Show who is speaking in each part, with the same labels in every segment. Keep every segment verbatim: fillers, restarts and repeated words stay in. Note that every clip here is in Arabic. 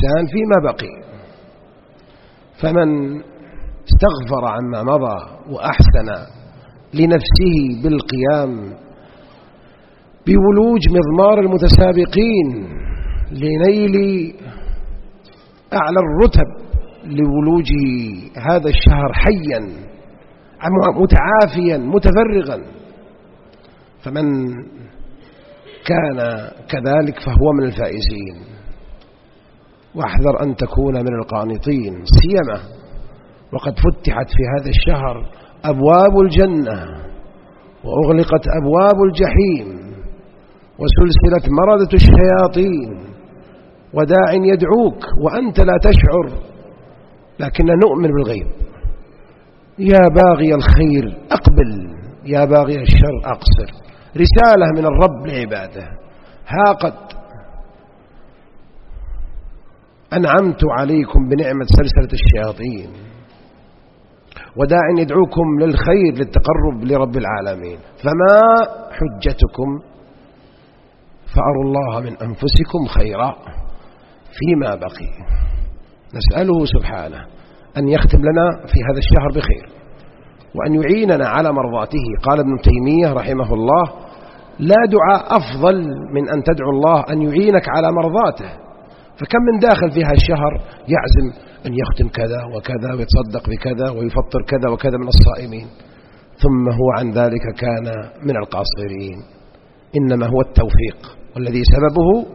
Speaker 1: الإنسان فيما بقي. فمن استغفر عما مضى وأحسن لنفسه بالقيام بولوج مضمار المتسابقين لنيل أعلى الرتب لولوج هذا الشهر حيا متعافيا متفرغا، فمن كان كذلك فهو من الفائزين. واحذر أن تكون من القانطين، سيما وقد فتحت في هذا الشهر أبواب الجنة وأغلقت أبواب الجحيم وسلسلة مردة الشياطين، وداع يدعوك وأنت لا تشعر، لكن نؤمن بالغيب. يا باغي الخير أقبل، يا باغي الشر أقصر. رسالة من الرب لعباده: ها قد أنعمت عليكم بنعمة سلسلة الشياطين، وداع يدعوكم للخير للتقرب لرب العالمين، فما حجتكم؟ فأروا الله من أنفسكم خيرا فيما بقي. نسأله سبحانه أن يختم لنا في هذا الشهر بخير، وأن يعيننا على مرضاته. قال ابن تيمية رحمه الله: لا دعاء أفضل من أن تدعو الله أن يعينك على مرضاته. فكم من داخل في هذا الشهر يعزم أن يختم كذا وكذا ويتصدق بكذا ويفطر كذا وكذا من الصائمين، ثم هو عن ذلك كان من القاصرين. إنما هو التوفيق، والذي سببه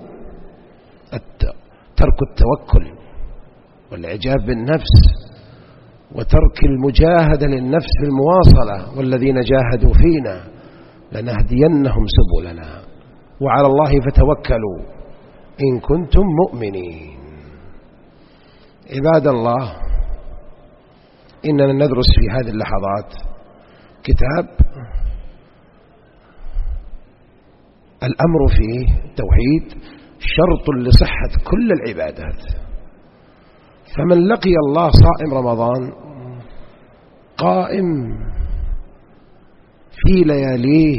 Speaker 1: ترك التوكل والإعجاب بالنفس وترك المجاهدة للنفس بالمواصلة. والذين جاهدوا فينا لنهدينهم سبلنا وعلى الله فتوكلوا إن كنتم مؤمنين. عباد الله، إننا ندرس في هذه اللحظات كتاب الأمر فيه توحيد شرط لصحة كل العبادات. فمن لقي الله صائم رمضان قائم في لياليه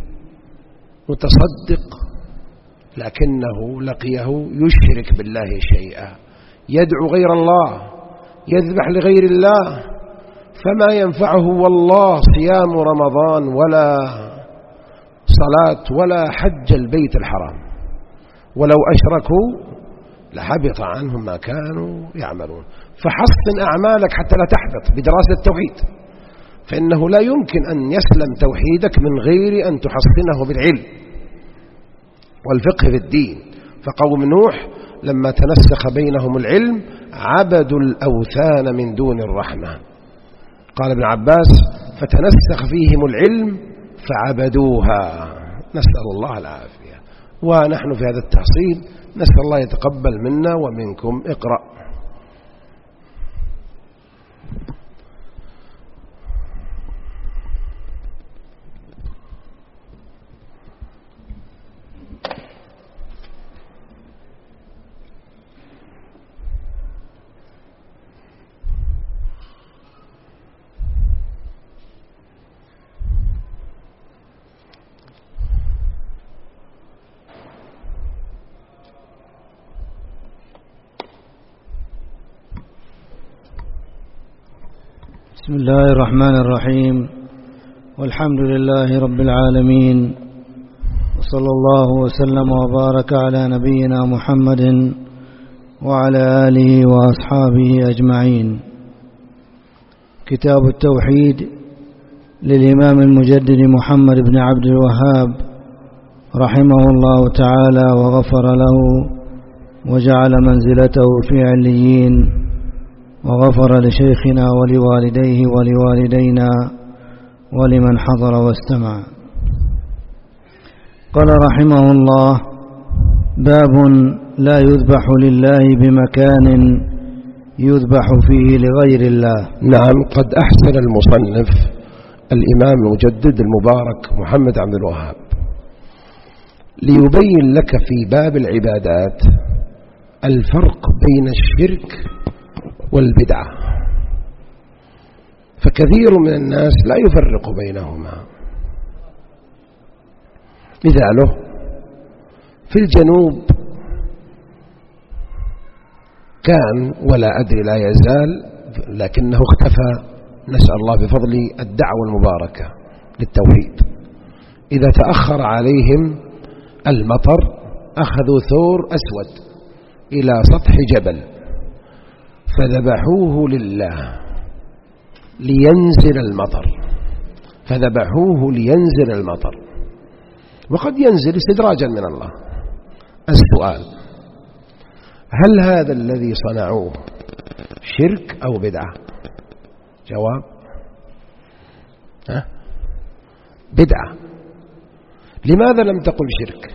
Speaker 1: متصدق، لكنه لقيه يشرك بالله شيئا، يدعو غير الله، يذبح لغير الله، فما ينفعه والله صيام رمضان ولا صلاة ولا حج البيت الحرام. ولو أشركوا لحبط عنهم ما كانوا يعملون. فحسن أعمالك حتى لا تحبط بدراسة التوحيد، فإنه لا يمكن أن يسلم توحيدك من غير أن تحسنه بالعلم والفقه في الدين. فقوم نوح لما تنسخ بينهم العلم عبدوا الأوثان من دون الرحمن. قال ابن عباس: فتنسخ فيهم العلم فعبدوها. نسأل الله العافية. ونحن في هذا التحصيل نسأل الله يتقبل منا ومنكم. اقرأ.
Speaker 2: بسم الله الرحمن الرحيم، والحمد لله رب العالمين، وصلى الله وسلم وبارك على نبينا محمد وعلى آله وأصحابه أجمعين. كتاب التوحيد للإمام المجدد محمد بن عبد الوهاب رحمه الله تعالى وغفر له وجعل منزلته في عليين، وغفر لشيخنا ولوالديه ولوالدينا ولمن حضر واستمع. قال رحمه الله: باب لا يذبح لله بمكان يذبح فيه لغير الله.
Speaker 1: نعم، قد أحسن المصنف الإمام المجدد المبارك محمد عبد الوهاب ليبين لك في باب العبادات الفرق بين الشرك والبدعة، فكثير من الناس لا يفرق بينهما. مثاله: في الجنوب كان ولا أدري لا يزال، لكنه اختفى. نسأل الله بفضل الدعوة المباركة للتوحيد. إذا تأخر عليهم المطر أخذوا ثور أسود إلى سطح جبل فذبحوه لله لينزل المطر، فذبحوه لينزل المطر، وقد ينزل استدراجا من الله. السؤال: هل هذا الذي صنعوه شرك أو بدعة؟ جواب: ها؟ بدعة. لماذا لم تقل شرك؟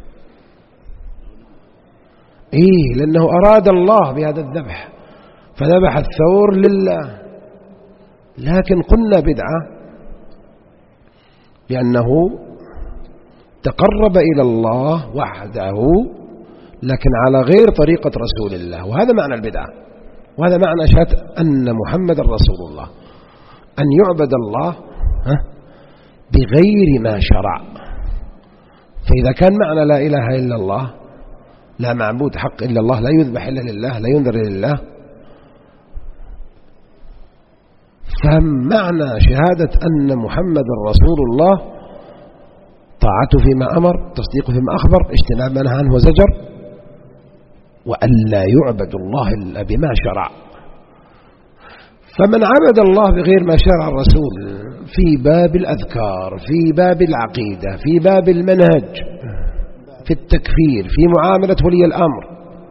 Speaker 1: إيه، لأنه أراد الله بهذا الذبح فذبح الثور لله. لكن قلنا بدعة لأنه تقرب إلى الله وحده لكن على غير طريقة رسول الله، وهذا معنى البدعة، وهذا معنى شهادة أن محمد رسول الله، أن يعبد الله بغير ما شرع. فإذا كان معنى لا إله إلا الله، لا معبود حق إلا الله، لا يذبح إلا لله، لا ينذر إلا لله، فمعنى شهادة أن محمد رسول الله طاعته فيما أمر، تصديقه فيما أخبر، اجتناب ما نهى عنه وزجر، وأن لا يعبد الله إلا بما شرع. فمن عبد الله بغير ما شرع الرسول في باب الأذكار، في باب العقيدة، في باب المنهج، في التكفير، في معاملة ولي الأمر،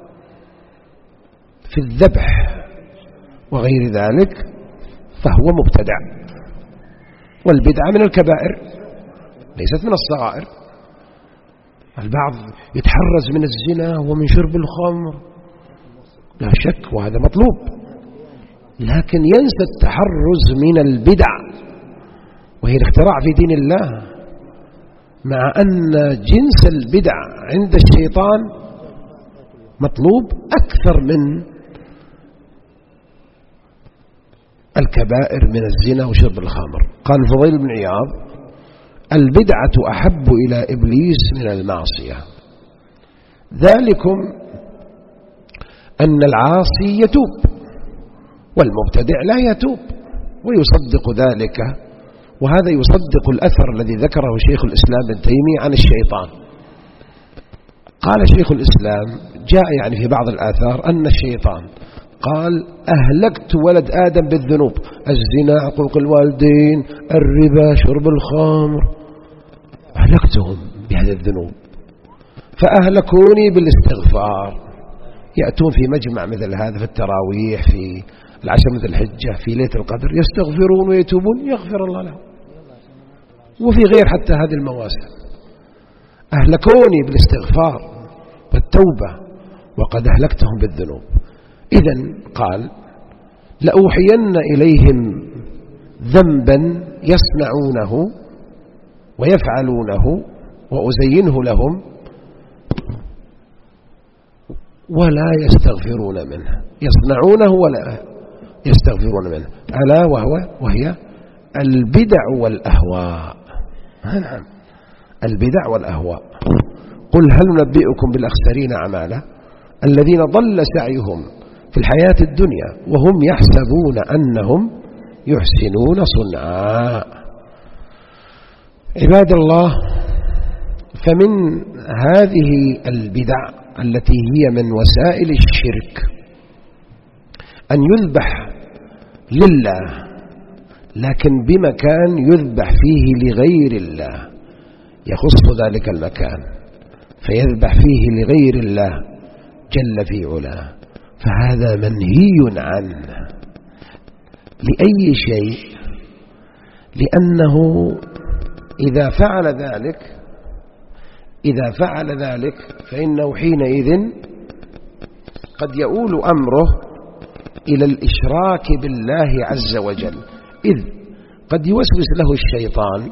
Speaker 1: في الذبح وغير ذلك، فهو مبتدع. والبدعة من الكبائر ليست من الصغائر. البعض يتحرز من الزنا ومن شرب الخمر، لا شك وهذا مطلوب، لكن ينسى التحرز من البدع وهي الاختراع في دين الله، مع أن جنس البدع عند الشيطان مطلوب أكثر من الكبائر من الزنا وشرب الخمر. قال الفضيل بن عياض: البدعة أحب إلى إبليس من المعصية، ذلكم أن العاصي يتوب والمبتدع لا يتوب، ويصدق ذلك، وهذا يصدق الأثر الذي ذكره شيخ الإسلام ابن تيمية عن الشيطان. قال شيخ الإسلام: جاء يعني في بعض الآثار أن الشيطان قال: أهلكت ولد آدم بالذنوب، الزنا، عقوق الوالدين، الربا، شرب الخمر، أهلكتهم بهذه الذنوب، فأهلكوني بالاستغفار. يأتون في مجمع مثل هذا في التراويح، في العشر مثل الحجة، في ليلة القدر، يستغفرون ويتوبون، يغفر الله لهم. وفي غير حتى هذه المواسم أهلكوني بالاستغفار والتوبة وقد أهلكتهم بالذنوب. إذن قال: لأوحين إليهم ذنبا يصنعونه ويفعلونه وأزينه لهم ولا يستغفرون منه، يصنعونه ولا يستغفرون منه، ألا وهو وهي البدع والأهواء. نعم، البدع والأهواء. قل هل ننبئكم بالأخسرين أعمالا الذين ضل سعيهم في الحياة الدنيا وهم يحسبون أنهم يحسنون صنعا. عباد الله، فمن هذه البدع التي هي من وسائل الشرك أن يذبح لله لكن بمكان يذبح فيه لغير الله، يخص ذلك المكان فيذبح فيه لغير الله جل في علاه، فهذا منهي عنه. لأي شيء؟ لأنه إذا فعل ذلك إذا فعل ذلك فإنه حينئذ قد يؤول أمره إلى الإشراك بالله عز وجل، إذ قد يوسوس له الشيطان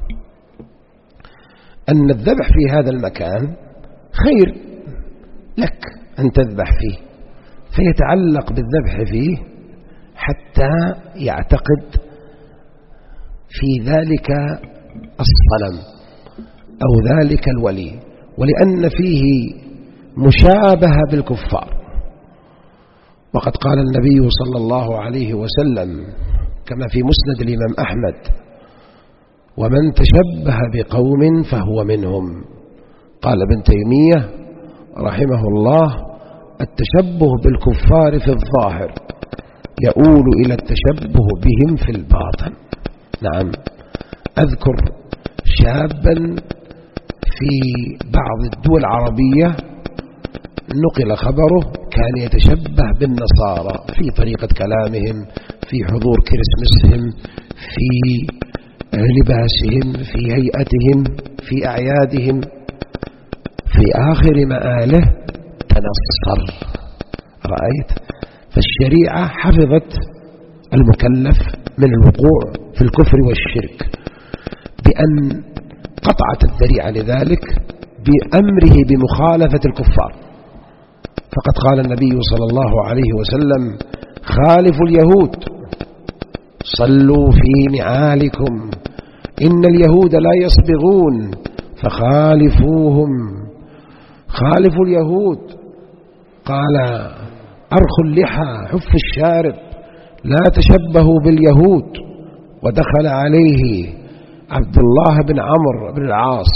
Speaker 1: أن الذبح في هذا المكان خير لك أن تذبح فيه، فيتعلق بالذبح فيه حتى يعتقد في ذلك الصنم أو ذلك الولي، ولأن فيه مشابهة بالكفار، وقد قال النبي صلى الله عليه وسلم كما في مسند الإمام أحمد: ومن تشبه بقوم فهو منهم. قال ابن تيمية رحمه الله: التشبه بالكفار في الظاهر يؤول إلى التشبه بهم في الباطن. نعم، أذكر شابا في بعض الدول العربية نقل خبره كان يتشبه بالنصارى في طريقة كلامهم، في حضور كريسمسهم، في لباسهم، في هيئتهم، في أعيادهم. في آخر مآله تنصر. رأيت؟ فالشريعة حفظت المكلف من الوقوع في الكفر والشرك بأن قطعت الذريعة لذلك بأمره بمخالفة الكفار. فقد قال النبي صلى الله عليه وسلم: خالفوا اليهود، صلوا في نعالكم، إن اليهود لا يصبغون فخالفوهم. خالفوا اليهود، قال: أرخوا اللحى، حفوا الشارب، لا تشبهوا باليهود. ودخل عليه عبد الله بن عمرو بن العاص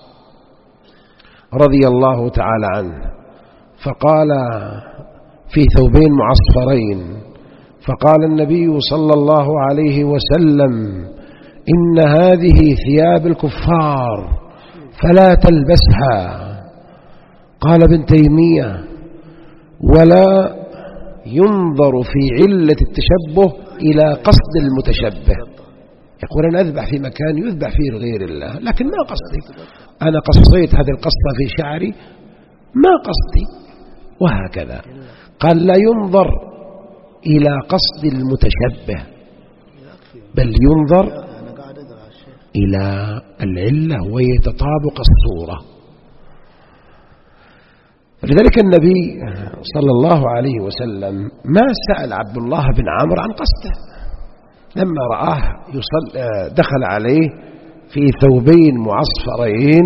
Speaker 1: رضي الله تعالى عنه فقال في ثوبين معصفرين، فقال النبي صلى الله عليه وسلم: إن هذه ثياب الكفار فلا تلبسها. قال ابن تيمية: ولا ينظر في علة التشبه إلى قصد المتشبه. يقول: أنا أذبح في مكان يذبح فيه لغير الله، لكن ما قصدي، أنا قصيت هذه القصة في شعري، ما قصدي، وهكذا. قال: لا ينظر إلى قصد المتشبه، بل ينظر إلى العلة ويتطابق الصورة. لذلك النبي صلى الله عليه وسلم ما سأل عبد الله بن عمرو عن قصده لما رآه يصل دخل عليه في ثوبين معصفرين،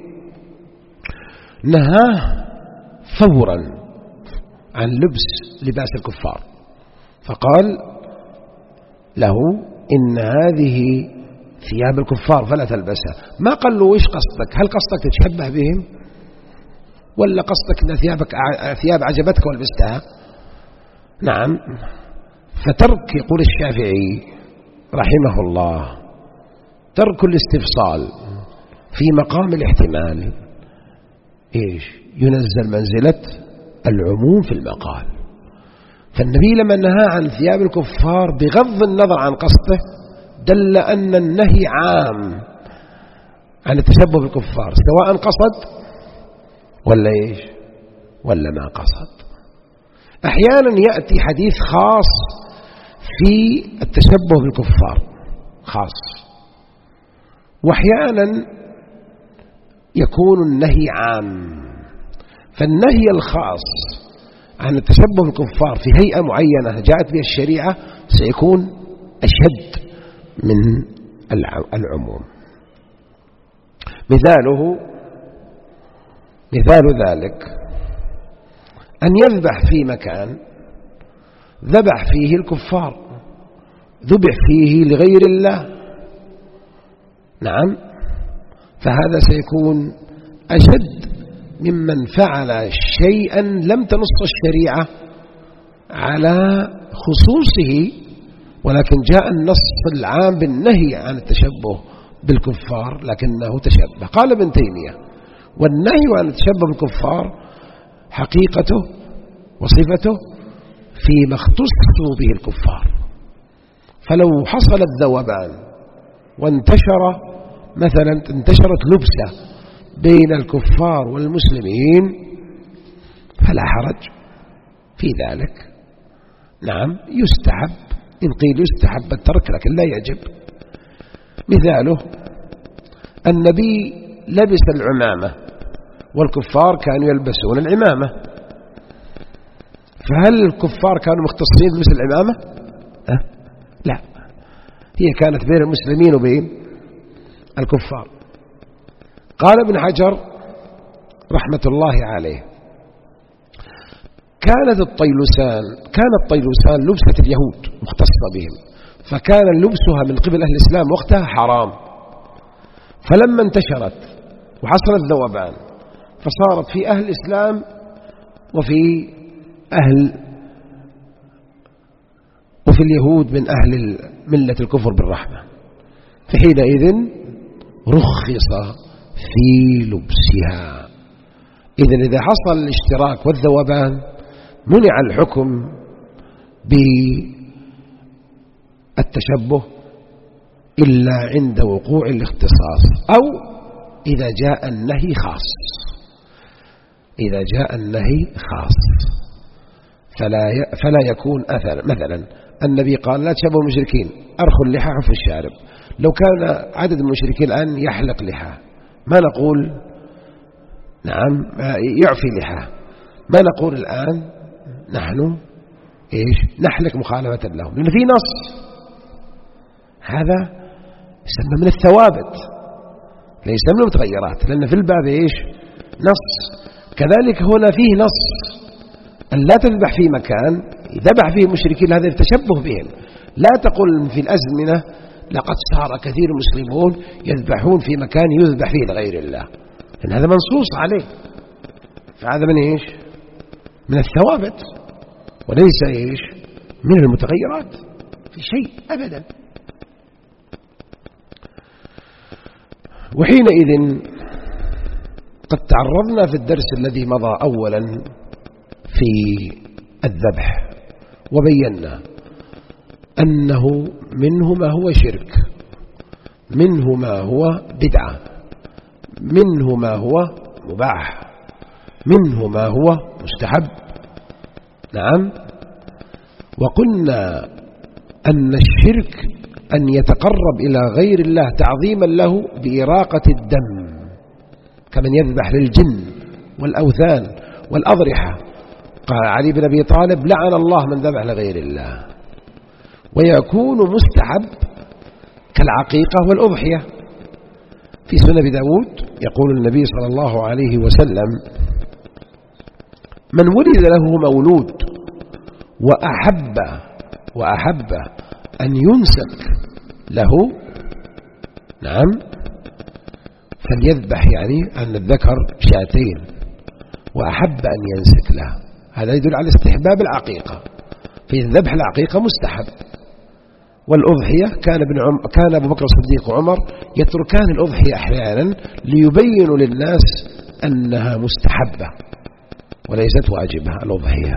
Speaker 1: نهاه فورا عن لبس لباس الكفار، فقال له: إن هذه ثياب الكفار فلا تلبسها. ما قال له: إيش قصدك؟ هل قصدك تتشبه بهم، ولا قصدك أن ثيابك ثياب عجبتك ولبستها؟ نعم. فترك، يقول الشافعي رحمه الله، ترك الاستفصال في مقام الاحتمال إيش؟ ينزل منزلة العموم في المقال. فالنبي لما نهى عن ثياب الكفار بغض النظر عن قصده دل أن النهي عام عن التشبه بالكفار، سواء قصد ولا إيش ولا ما قصد. أحيانا يأتي حديث خاص في التشبه بالكفار خاص، وأحيانا يكون النهي عام. فالنهي الخاص عن التشبه بالكفار في هيئة معينة جاءت بها الشريعة سيكون أشد من العموم. مثاله مثال ذلك أن يذبح في مكان ذبح فيه الكفار، ذبح فيه لغير الله، نعم، فهذا سيكون أشد ممن فعل شيئا لم تنص الشريعة على خصوصه، ولكن جاء النص العام بالنهي عن التشبه بالكفار لكنه تشبه. قال ابن تيمية: والنهي عن التشبه بالكفار حقيقته وصفته فيما اختصوا به الكفار. فلو حصل الذوبان وانتشر مثلا انتشرت لبسة بين الكفار والمسلمين فلا حرج في ذلك، نعم، يستحب، إن قيل يستحب الترك لكن لا يجب. مثاله النبي لبس العمامة والكفار كانوا يلبسون العمامة، فهل الكفار كانوا مختصين بلبس العمامة؟ أه؟ لا، هي كانت بين المسلمين وبين الكفار. قال ابن حجر رحمة الله عليه: كانت الطيلسان كان الطيلسان لبسة اليهود مختصة بهم، فكان لبسها من قبل أهل الإسلام وقتها حرام. فلما انتشرت وحصل الذوبان فصارت في أهل الإسلام وفي أهل وفي اليهود من أهل ملة الكفر بالرحمة، فحينئذ رخص في لبسها. إذن إذا حصل الاشتراك والذوبان منع الحكم بالتشبه إلا عند وقوع الاختصاص، أو إذا جاء النهي خاص. إذا جاء النهي خاص فلا فلا يكون أثر. مثلا النبي قال لا تشبهوا المشركين، أرخوا اللحى في الشارب. لو كان عدد المشركين الآن يحلق لحى ما نقول نعم يعفي لحى، ما نقول الآن نحن إيش نحلق مخالفة لهم، لأن في نص. هذا يسمى من الثوابت ليس من المتغيرات، لأن في الباب إيش نص. كذلك هنا فيه نص أن لا تذبح في مكان ذبح فيه مشركين، هذا التشبه بهم. لا تقل في الأزمنة لقد صار كثير المسلمون يذبحون في مكان يذبح فيه لغير الله، لأن هذا منصوص عليه. فهذا من إيش من الثوابت وليس إيش من المتغيرات في شيء أبدا. وحينئذ قد تعرضنا في الدرس الذي مضى أولا في الذبح وبينا أنه منه ما هو شرك، منه ما هو بدعة، منه ما هو مباح، منه ما هو مستحب. نعم. وقلنا أن الشرك أن يتقرب إلى غير الله تعظيما له بإراقة الدم، كمن يذبح للجن والأوثان والأضرحة. قال علي بن أبي طالب لعن الله من ذبح لغير الله. ويكون مستحب كالعقيقة والأضحية. في سنن أبي داود يقول النبي صلى الله عليه وسلم من ولد له مولود وأحب وأحب أن ينسك له نعم فليذبح، يعني أن الذكر شاتين وأحب أن ينسك له. هذا يدل على استحباب العقيقة، في الذبح العقيقة مستحب. والأضحية كان ابن عم كان أبو بكر الصديق وعمر يتركان الأضحية أحيانا ليبينوا للناس أنها مستحبة وليست واجبة. الأضحية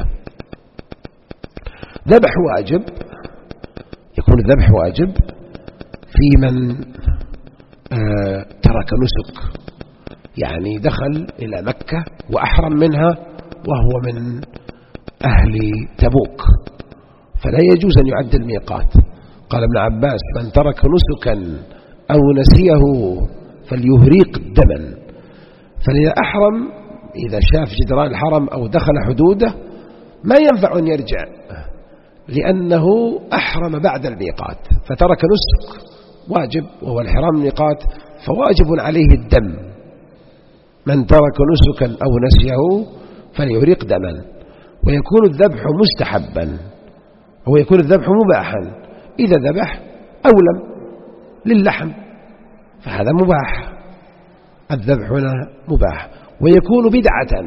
Speaker 1: ذبح واجب، يكون الذبح واجب في من آه ترك نسك، يعني دخل إلى مكة وأحرم منها وهو من أهل تبوك فلا يجوز أن يعد الميقات. قال ابن عباس من ترك نسكا أو نسيه فليهريق دما. فإذا أحرم إذا شاف جدران الحرم أو دخل حدوده ما ينفع أن يرجع، لأنه أحرم بعد الميقات فترك نسك واجب وهو الحرام الميقات، فواجب عليه الدم. من ترك نسكا أو نسيه فليهريق دما. ويكون الذبح مستحبا ويكون الذبح مباحا إذا ذبح أولم للحم فهذا مباح، الذبح هنا مباح. ويكون بدعة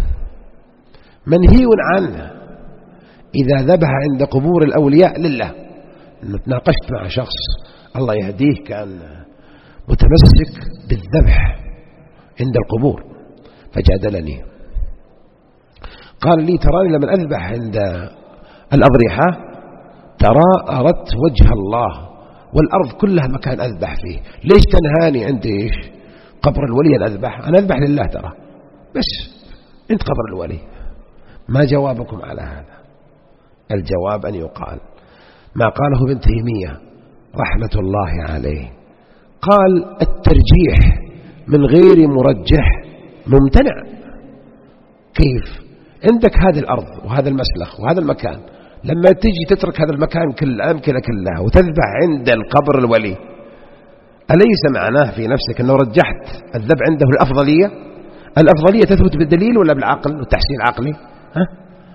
Speaker 1: منهي عنه إذا ذبح عند قبور الأولياء لله. نتناقشت مع شخص الله يهديه كان متمسك بالذبح عند القبور فجادلني، قال لي تراني لما أذبح عند الأضرحة ترى أردت وجه الله والأرض كلها مكان أذبح فيه، ليش تنهاني عند إيش قبر الولي أن أذبح؟ أنا أذبح لله ترى، بس عند قبر الولي. ما جوابكم على هذا؟ الجواب أن يقال ما قاله ابن تيمية رحمة الله عليه، قال الترجيح من غير مرجح ممتنع. كيف؟ عندك هذه الأرض وهذا المسلخ وهذا المكان، لما تيجي تترك هذا المكان كل الأمكنة كلها وتذبح عند القبر الولي، أليس معناه في نفسك أنه رجحت الذبح عنده الأفضلية؟ الأفضلية تثبت بالدليل ولا بالعقل والتحسين العقلي؟ ها؟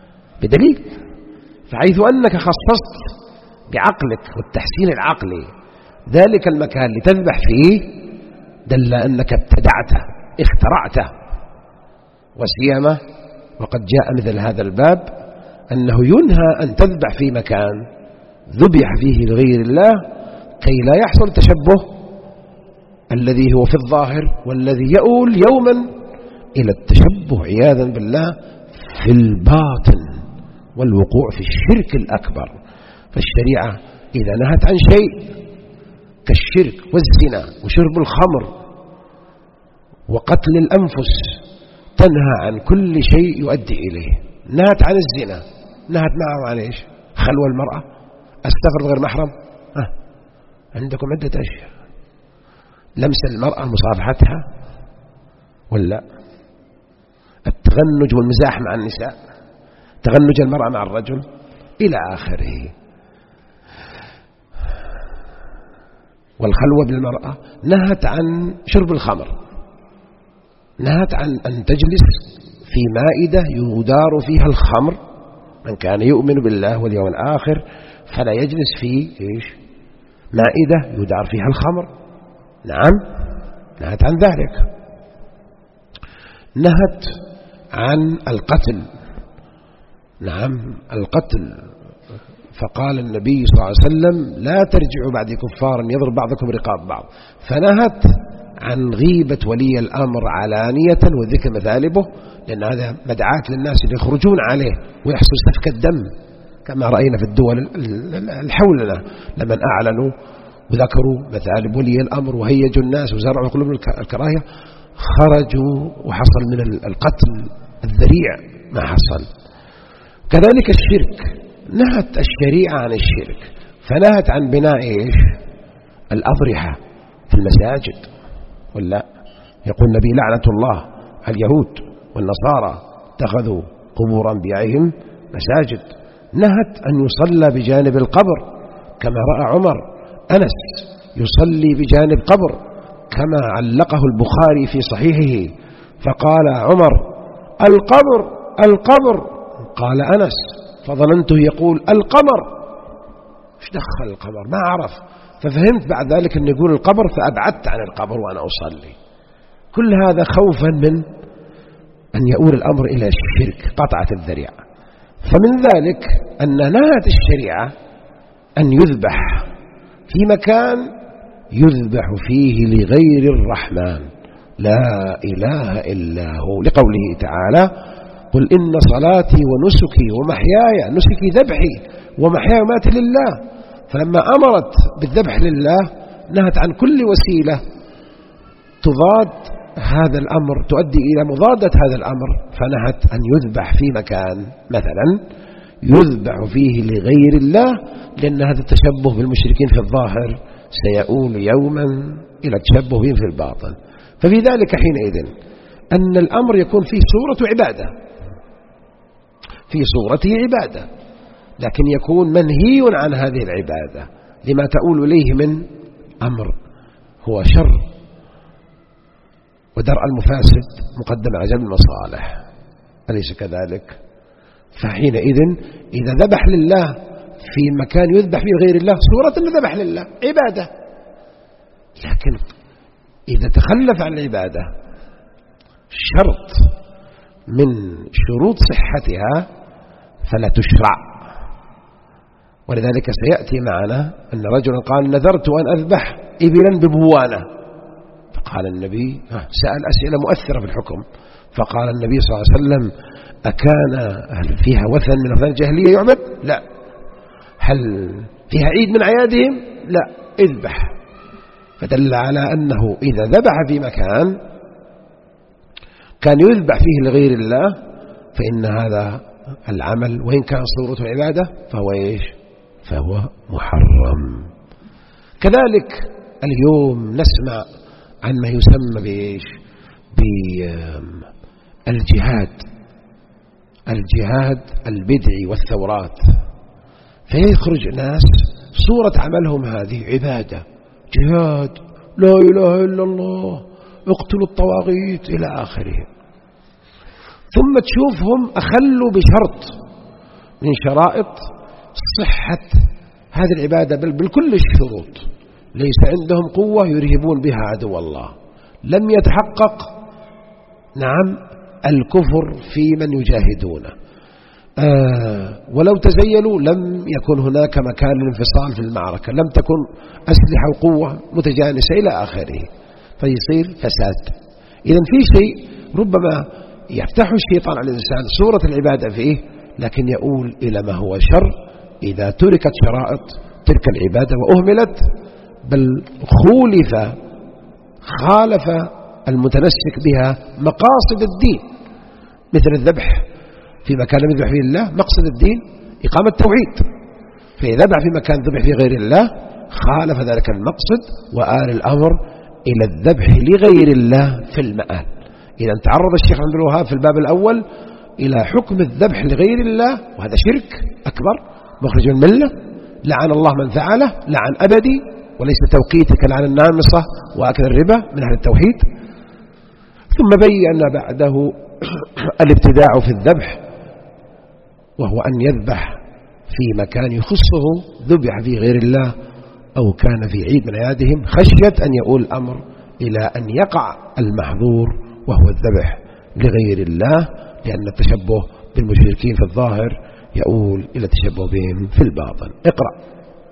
Speaker 1: بدليل. فحيث أنك خصصت بعقلك والتحسين العقلي ذلك المكان لتذبح فيه دل أنك ابتدعته اخترعته. وسيما وقد جاء مثل هذا الباب أنه ينهى أن تذبح في مكان ذبح فيه لغير الله كي لا يحصل تشبه الذي هو في الظاهر والذي يؤول يوما إلى التشبه عياذا بالله في الباطن والوقوع في الشرك الأكبر. فالشريعة إذا نهت عن شيء كالشرك والزنا وشرب الخمر وقتل الأنفس تنهى عن كل شيء يؤدي إليه. نهت عن الزنا، نهت معه عن إيش؟ خلوة المرأة، السفر غير محرم. ها عندكم عدة أشياء، لمس المرأة مصافحتها ولا التغنج والمزاح مع النساء، تغنج المرأة مع الرجل إلى آخره. والخلوة بالمرأة نهت عن شرب الخمر، نهت عن أن تجلس في مائدة يدار فيها الخمر. من كان يؤمن بالله واليوم الآخر فلا يجلس في إيش؟ مائدة يدار فيها الخمر. نعم نهت عن ذلك. نهت عن القتل، نعم القتل، فقال النبي صلى الله عليه وسلم لا ترجعوا بعد كفارا يضرب بعضكم رقاب بعض. فنهت عن غيبة ولي الأمر علانية وذكر مثالبه، لأن هذا مدعاة للناس اللي يخرجون عليه ويحصل سفك الدم كما رأينا في الدول الحولنا لمن أعلنوا وذكروا مثالب ولي الأمر وهيجوا الناس وزرعوا قلوب الكراهية، خرجوا وحصل من القتل الذريع ما حصل. كذلك الشرك، نهت الشريعة عن الشرك، فنهت عن بناء إيش؟ الأضرحة في المساجد. ولا يقول النبي لعنة الله على اليهود والنصارى اتخذوا قبور أنبيائهم مساجد. نهت أن يصلى بجانب القبر كما رأى عمر أنس يصلي بجانب قبر كما علقه البخاري في صحيحه، فقال عمر القبر القبر، قال أنس فظننته يقول القمر، ايش دخل القمر؟ ما عرف، ففهمت بعد ذلك أن يقول القبر فأبعدت عن القبر وأنا أصلي. كل هذا خوفا من أن يؤول الأمر إلى الشرك قطعة الذريعة. فمن ذلك أن نهت الشريعة أن يذبح في مكان يذبح فيه لغير الرحمن لا إله إلا هو، لقوله تعالى قل إن صلاتي ونسكي ومحياي، نسكي ذبحي ومحياي وماتي لله. فلما أمرت بالذبح لله نهت عن كل وسيلة تضاد هذا الأمر، تؤدي إلى مضادة هذا الأمر، فنهت أن يذبح في مكان مثلا يذبح فيه لغير الله، لأن هذا التشبه بالمشركين في الظاهر سيؤول يوما إلى التشبه بهم في الباطن. ففي ذلك حينئذ أن الأمر يكون فيه صورة عبادة، في صورته عبادة، لكن يكون منهي عن هذه العبادة لما تؤول إليه من أمر هو شر، ودرء المفاسد مقدم على جلب المصالح، أليس كذلك؟ فحينئذ إذا ذبح لله في مكان يذبح فيه غير الله صورة أنه ذبح لله عبادة، لكن إذا تخلف عن العبادة شرط من شروط صحتها فلا تشرع. ولذلك سيأتي معنا أن رجلا قال نذرت أن أذبح إبلا ببوانة، فقال النبي سأل أسئلة مؤثرة في الحكم، فقال النبي صلى الله عليه وسلم أكان هل فيها وثن من أوثان الجاهلية يعبد؟ لا. هل فيها عيد من أعيادهم؟ لا. اذبح. فدل على أنه إذا ذبح في مكان كان يذبح فيه لغير الله فإن هذا العمل وإن كان صورته عبادة فهو إيش؟ فهو محرم. كذلك اليوم نسمع عن ما يسمى بإيش؟ بالجهاد، الجهاد البدعي والثورات، فيخرج ناس صورة عملهم هذه عبادة، جهاد، لا إله إلا الله، اقتلوا الطواغيت إلى آخره. ثم تشوفهم أخلوا بشرط من شرائط صحة هذه العبادة، بل بالكل الشروط. ليس عندهم قوة يرهبون بها عدو الله، لم يتحقق نعم الكفر في من يجاهدونه، آه ولو تزيلوا لم يكن هناك مكان للانفصال في المعركة، لم تكن أسلحة وقوة متجانسة إلى آخره، فيصير فساد. إذن في شيء ربما يفتح الشيطان على الإنسان صورة العبادة فيه، لكن يؤول إلى ما هو شر إذا تركت شرائط تلك العبادة وأهملت، بل خولف خالف المتنسك بها مقاصد الدين، مثل الذبح في مكان لم يذبح فيه الله، مقصد الدين إقامة التوحيد، فإذا ذبح في مكان ذبح فيه غير الله خالف ذلك المقصد وآل الأمر إلى الذبح لغير الله في المآل. إذا تعرض الشيخ عبد الوهاب في الباب الأول إلى حكم الذبح لغير الله، وهذا شرك أكبر مخرج من الملة، لعن الله من فعله لعن أبدي وليس توقيتي كلعن النامصة وأكل الربا من أهل التوحيد. ثم بين بعده الابتداع في الذبح، وهو أن يذبح في مكان يخصه ذبح في غير الله أو كان في عيد من أعيادهم، خشية أن يؤول الأمر إلى أن يقع المحظور وهو الذبح لغير الله، لأن التشبه بالمشركين في الظاهر يؤول إلى التشبه بهم في الباطن. اقرأ.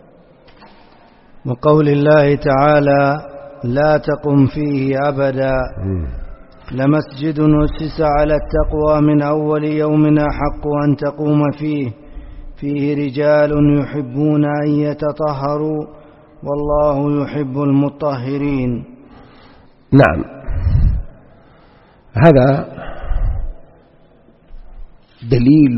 Speaker 2: وقول الله تعالى: لا تقم فيه أبدا لمسجد أسس على التقوى من أول يوم أحق أن تقوم فيه فيه رجال يحبون أن يتطهروا والله يحب المطهرين.
Speaker 1: نعم، هذا دليل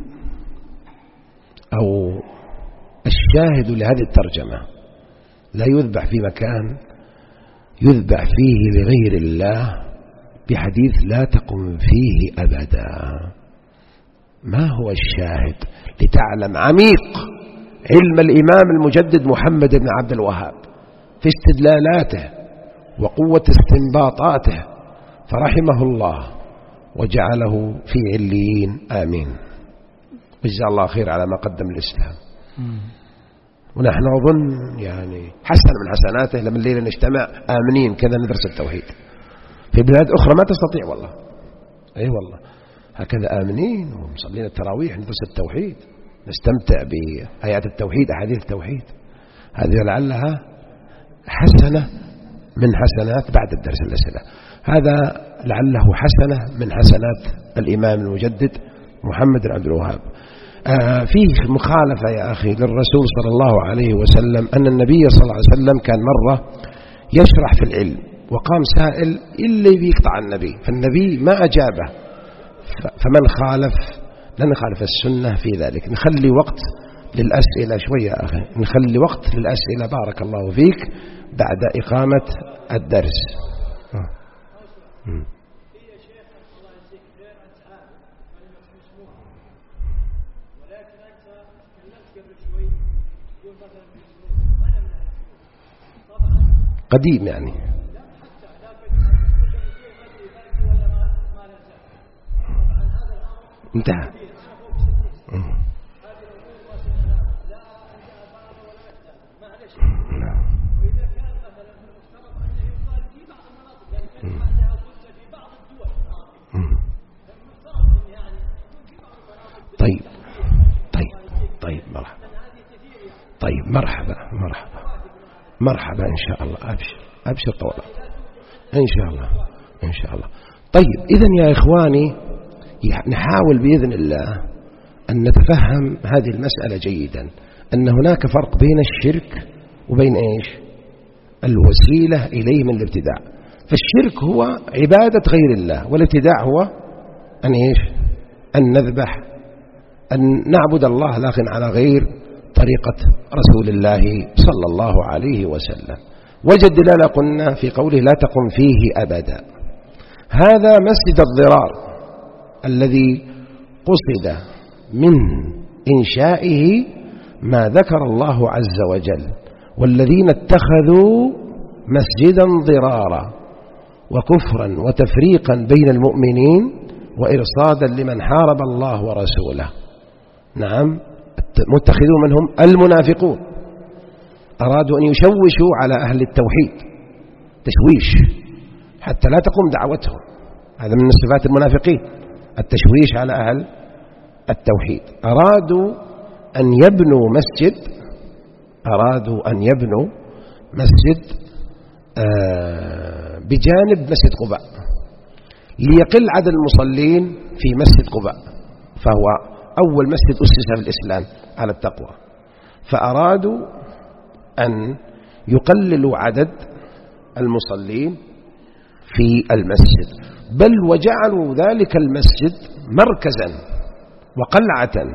Speaker 1: أو الشاهد لهذه الترجمة: لا يذبح في مكان يذبح فيه لغير الله، بحديث لا تقم فيه أبدا. ما هو الشاهد؟ لتعلم عميق علم الإمام المجدد محمد بن عبد الوهاب في استدلالاته وقوة استنباطاته، فرحمه الله وجعله في عليين، آمين، وجزاه الله خير على ما قدم الإسلام. ونحن أظن يعني حسن من حسناته لما الليلة نجتمع آمنين كذا ندرس التوحيد. في بلاد أخرى ما تستطيع والله، أي أيوة والله، هكذا آمنين ومصلين التراويح ندرس التوحيد، نستمتع بآيات التوحيد أحاديث التوحيد. هذه لعلها حسنة من حسنات بعد الدرس الأسئلة، هذا لعله حسنة من حسنات الإمام المجدد محمد بن عبد الوهاب. آه فيه مخالفة يا أخي للرسول صلى الله عليه وسلم، أن النبي صلى الله عليه وسلم كان مرة يشرح في العلم وقام سائل إلا يقطع النبي، فالنبي ما أجابه، فمن خالف لن نخالف السنة في ذلك. نخلي وقت للأسئلة شوية يا أخي، نخلي وقت للأسئلة بارك الله فيك بعد إقامة الدرس. آه. قديم يعني انتهى. طيب طيب طيب مرحبا طيب مرحبا مرحبا مرحبا إن شاء الله، أبشر أبشر طولا إن شاء الله إن شاء الله. طيب إذن يا إخواني نحاول بإذن الله أن نتفهم هذه المسألة جيدا، أن هناك فرق بين الشرك وبين إيش الوسيلة إليه من الابتداع. فالشرك هو عبادة غير الله، والابتداع هو أن إيش أن نذبح، أن نعبد الله لكن على غير طريقة رسول الله صلى الله عليه وسلم. وجد دلالة قلنا في قوله لا تقم فيه أبدا، هذا مسجد الضرار الذي قصد من إنشائه ما ذكر الله عز وجل: والذين اتخذوا مسجدا ضرارا وكفرا وتفريقا بين المؤمنين وإرصادا لمن حارب الله ورسوله. نعم، متخذون منهم المنافقون، أرادوا أن يشوشوا على أهل التوحيد تشويش حتى لا تقوم دعوتهم. هذا من صفات المنافقين، التشويش على أهل التوحيد. أرادوا أن يبنوا مسجد أرادوا أن يبنوا مسجد بجانب مسجد قباء ليقل عدد المصلين في مسجد قباء، فهو أول مسجد أسس في الإسلام على التقوى، فأرادوا أن يقللوا عدد المصلين في المسجد، بل وجعلوا ذلك المسجد مركزا وقلعة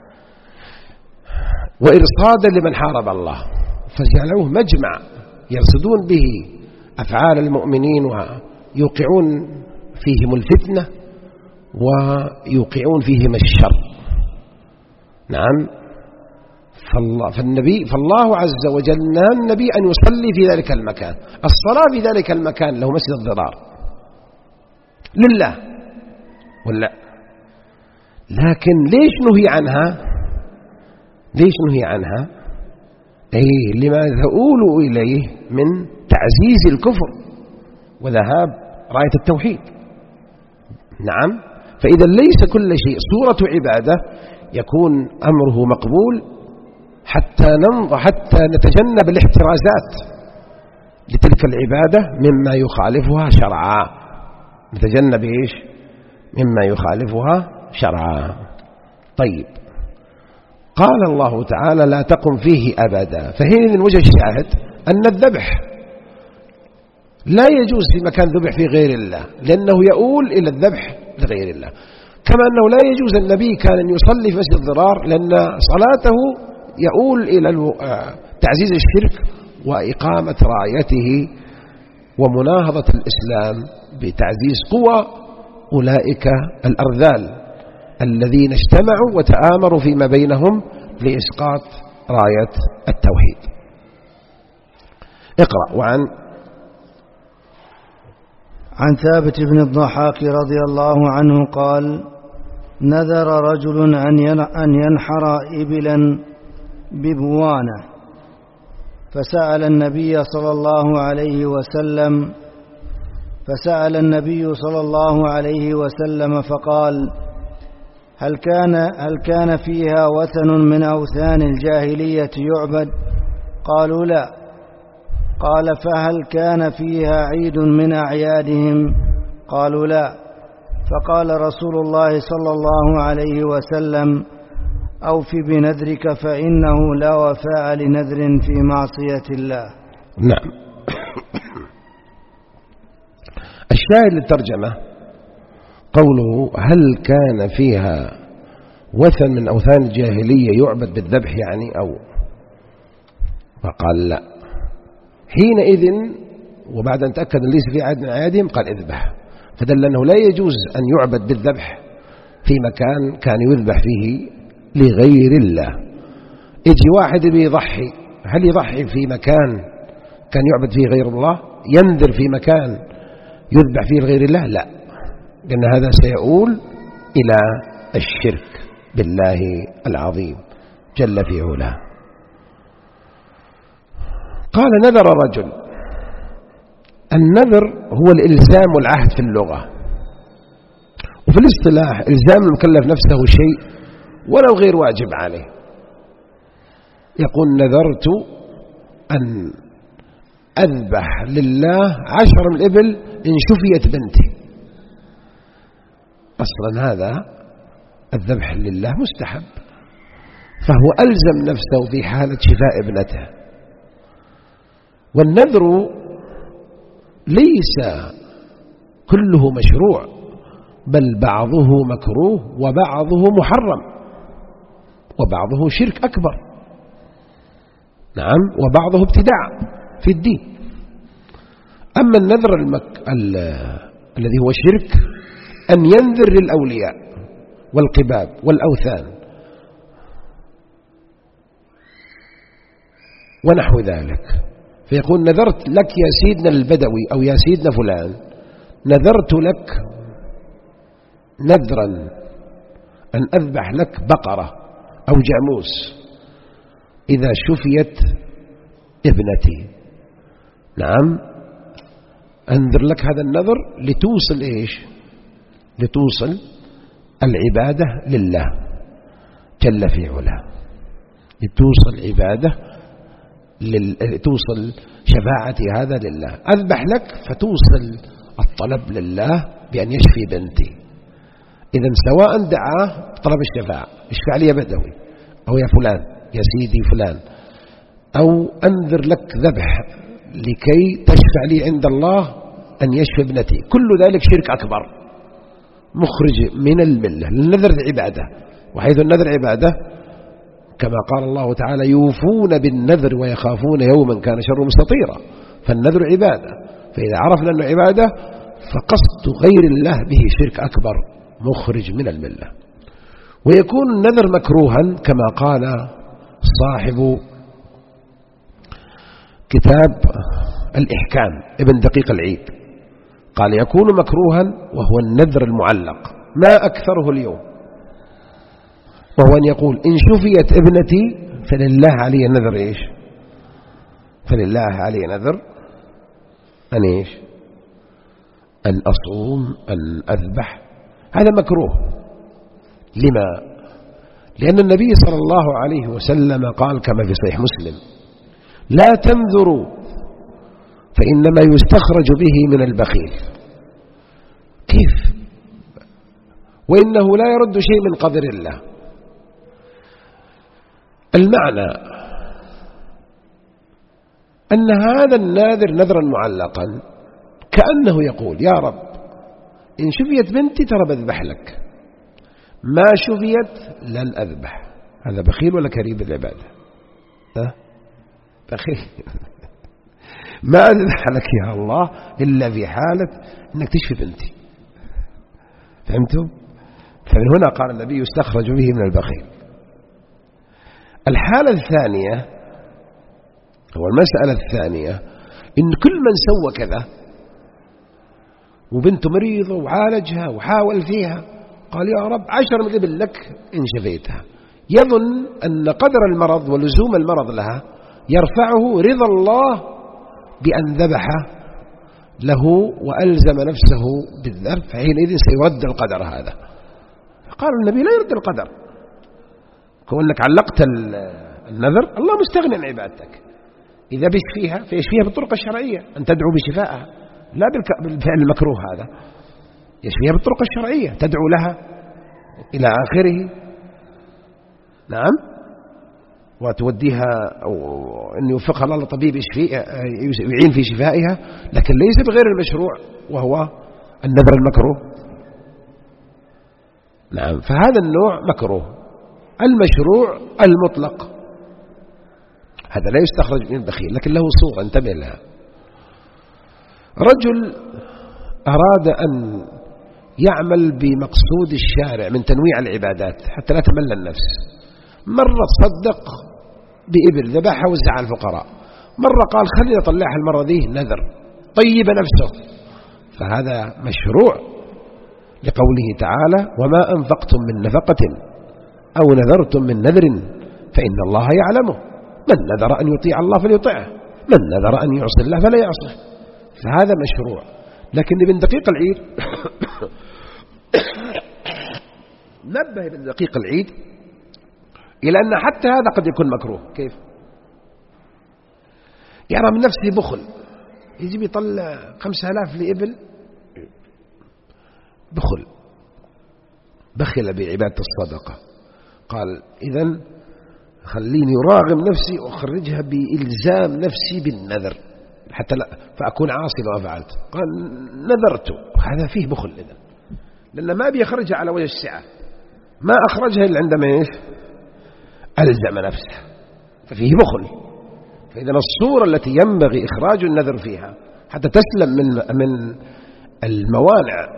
Speaker 1: وإرصادا لمن حارب الله، فجعلوه مجمع يرصدون به أفعال المؤمنين ويوقعون فيهم الفتنة ويوقعون فيهم الشر. نعم، فالله, فالنبي فالله عز وجل نهى النبي أن يصلي في ذلك المكان. الصلاة في ذلك المكان له مسجد الضرار لله ولا، لكن ليش نهي عنها؟ ليش نهي عنها؟ أي لما تؤول إليه من تعزيز الكفر وذهاب راية التوحيد. نعم، فإذا ليس كل شيء صورة عبادة يكون أمره مقبول حتى ننظر حتى نتجنب الاحترازات لتلك العبادة مما يخالفها شرعا، نتجنب إيش؟ مما يخالفها شرعا. طيب، قال الله تعالى لا تقم فيه أبدا، فهنا من وجه الشاهد أن الذبح لا يجوز في مكان ذبح في غير الله، لأنه يؤول إلى الذبح لغير الله، كما أنه لا يجوز النبي كان أن يصلي في مسجد الضرار لأن صلاته يؤول إلى تعزيز الشرك وإقامة رايته ومناهضة الإسلام بتعزيز قوى أولئك الأرذال الذين اجتمعوا وتآمروا فيما بينهم لإسقاط راية التوحيد. اقرأ. وعن
Speaker 2: عن ثابت بن الضحاك رضي الله عنه قال نذر رجل أن ينحر إبلا ببوانة، فسأل النبي صلى الله عليه وسلم فسأل النبي صلى الله عليه وسلم فقال هل كان هل كان فيها وثن من أوثان الجاهلية يعبد؟ قالوا لا. قال فهل كان فيها عيد من أعيادهم؟ قالوا لا. فقال رسول الله صلى الله عليه وسلم أوف بنذرك فإنه لا وفاء لنذر في معصية الله.
Speaker 1: نعم. الشاهد للترجمة قوله هل كان فيها وثن من أوثان الجاهلية يعبد بالذبح يعني أو، فقال لا. حينئذ وبعد أن تأكد أن ليس في عهد من أعيادهم قال اذبح، فدل أنه لا يجوز أن يعبد بالذبح في مكان كان يذبح فيه لغير الله. يجي واحد بيضحي، هل يضحي في مكان كان يعبد فيه غير الله؟ ينذر في مكان يذبح فيه لغير الله؟ لا، لأن هذا سيؤول إلى الشرك بالله العظيم جل في علاه. قال نذر رجل. النذر هو الإلزام والعهد في اللغة، وفي الاصطلاح إلزام المكلف نفسه شيء ولو غير واجب عليه. يقول نذرت أن أذبح لله عشر من الإبل إن شفيت بنتي. أصلا هذا الذبح لله مستحب، فهو ألزم نفسه في حالة شفاء ابنته. والنذر ليس كله مشروع، بل بعضه مكروه وبعضه محرم وبعضه شرك أكبر، نعم، وبعضه ابتداع في الدين. أما النذر المك... ال... الذي هو شرك أن ينذر للأولياء والقباب والأوثان ونحو ذلك، فيقول نذرت لك يا سيدنا البدوي أو يا سيدنا فلان، نذرت لك نذرا أن أذبح لك بقرة أو جاموس إذا شفيت ابنتي. نعم، أنذر لك هذا النذر لتوصل إيش؟ لتوصل العبادة لله جل في علاه، لتوصل عبادة لل... توصل شفاعتي هذا لله. أذبح لك فتوصل الطلب لله بأن يشفي بنتي. إذن سواء دعاه طلب الشفاعة، اشفع لي يا بدوي، أو يا فلان، يا سيدي فلان، أو أنذر لك ذبح لكي تشفع لي عند الله أن يشفي ابنتي، كل ذلك شرك أكبر مخرج من الملة. النذر عبادة، وحيث النذر عبادة كما قال الله تعالى يوفون بالنذر ويخافون يوما كان شره مستطيرا، فالنذر عبادة. فإذا عرفنا أنه عبادة فقصد غير الله به شرك أكبر مخرج من الملة. ويكون النذر مكروها كما قال صاحب كتاب الإحكام ابن دقيق العيد، قال يكون مكروها وهو النذر المعلق، ما أكثره اليوم، وهو أن يقول إن شفيت ابنتي فلله علي نذر إيش؟ فلله علي نذر أن إيش؟ أن أصوم، أن أذبح. هذا مكروه. لما؟ لأن النبي صلى الله عليه وسلم قال كما في صحيح مسلم لا تنذروا فإنما يستخرج به من البخيل. كيف؟ وإنه لا يرد شيء من قدر الله. المعنى أن هذا الناذر نذرا معلقا كأنه يقول يا رب إن شفيت بنتي ترى بذبح لك، ما شفيت لن أذبح. هذا بخيل ولا كريم بالعبادة؟ ها؟ بخيل. ما أذبح لك يا الله إلا في حالة أنك تشفي بنتي. فهمتم؟ فمن هنا قال النبي يستخرج به من البخيل. الحالة الثانية أو المسألة الثانية إن كل من سوى كذا وبنته مريضة وعالجها وحاول فيها قال يا رب عشر من الإبل لك إن شفيتها، يظن أن قدر المرض ولزوم المرض لها يرفعه رضا الله بأن ذبح له وألزم نفسه بالذبح، فحينئذ سيرد القدر هذا. قال النبي لا يرد القدر، كونك علقت النذر الله مستغني عن عبادتك. إذا بيشفيها فيشفيها بالطرق الشرعية، أن تدعو بشفائها لا بالفعل المكروه هذا، يشفيها بالطرق الشرعية، تدعو لها إلى آخره. نعم، وتوديها أو أن يوفقها الله طبيب يعين في شفائها، لكن ليس بغير المشروع وهو النذر المكروه. نعم، فهذا النوع مكروه. المشروع المطلق هذا لا يستخرج من البخيل، لكن له صورة انتبه لها. رجل أراد أن يعمل بمقصود الشارع من تنويع العبادات حتى لا تمل النفس، مرة تصدق بإبل ذبحها وزعها الفقراء، مرة قال خلينا أطلعها المرة ذي نذر طيب نفسه، فهذا مشروع لقوله تعالى وما أنفقتم من نفقة أو نذرتم من نذر فإن الله يعلمه، من نذر أن يطيع الله فليطيعه، من نذر أن يعصي الله فلا يعصيه، فهذا مشروع. لكن ابن دقيق العيد نبه ابن دقيق العيد إلى أن حتى هذا قد يكون مكروه. كيف؟ يرى من نفسه بخل، يجب يطلع خمسة آلاف لإبل، بخل، بخل بعبادة الصدقة. قال إذن خليني أراغم نفسي وأخرجها بإلزام نفسي بالنذر حتى لا فأكون عاصي لو فعلت. قال نذرت، هذا فيه بخل إذن، لأن ما بيخرجها على وجه السعة، ما أخرجها إلا عندما إيش؟ ألزم نفسه، ففيه بخل. فإذا الصورة التي ينبغي إخراج النذر فيها حتى تسلم من من الموانع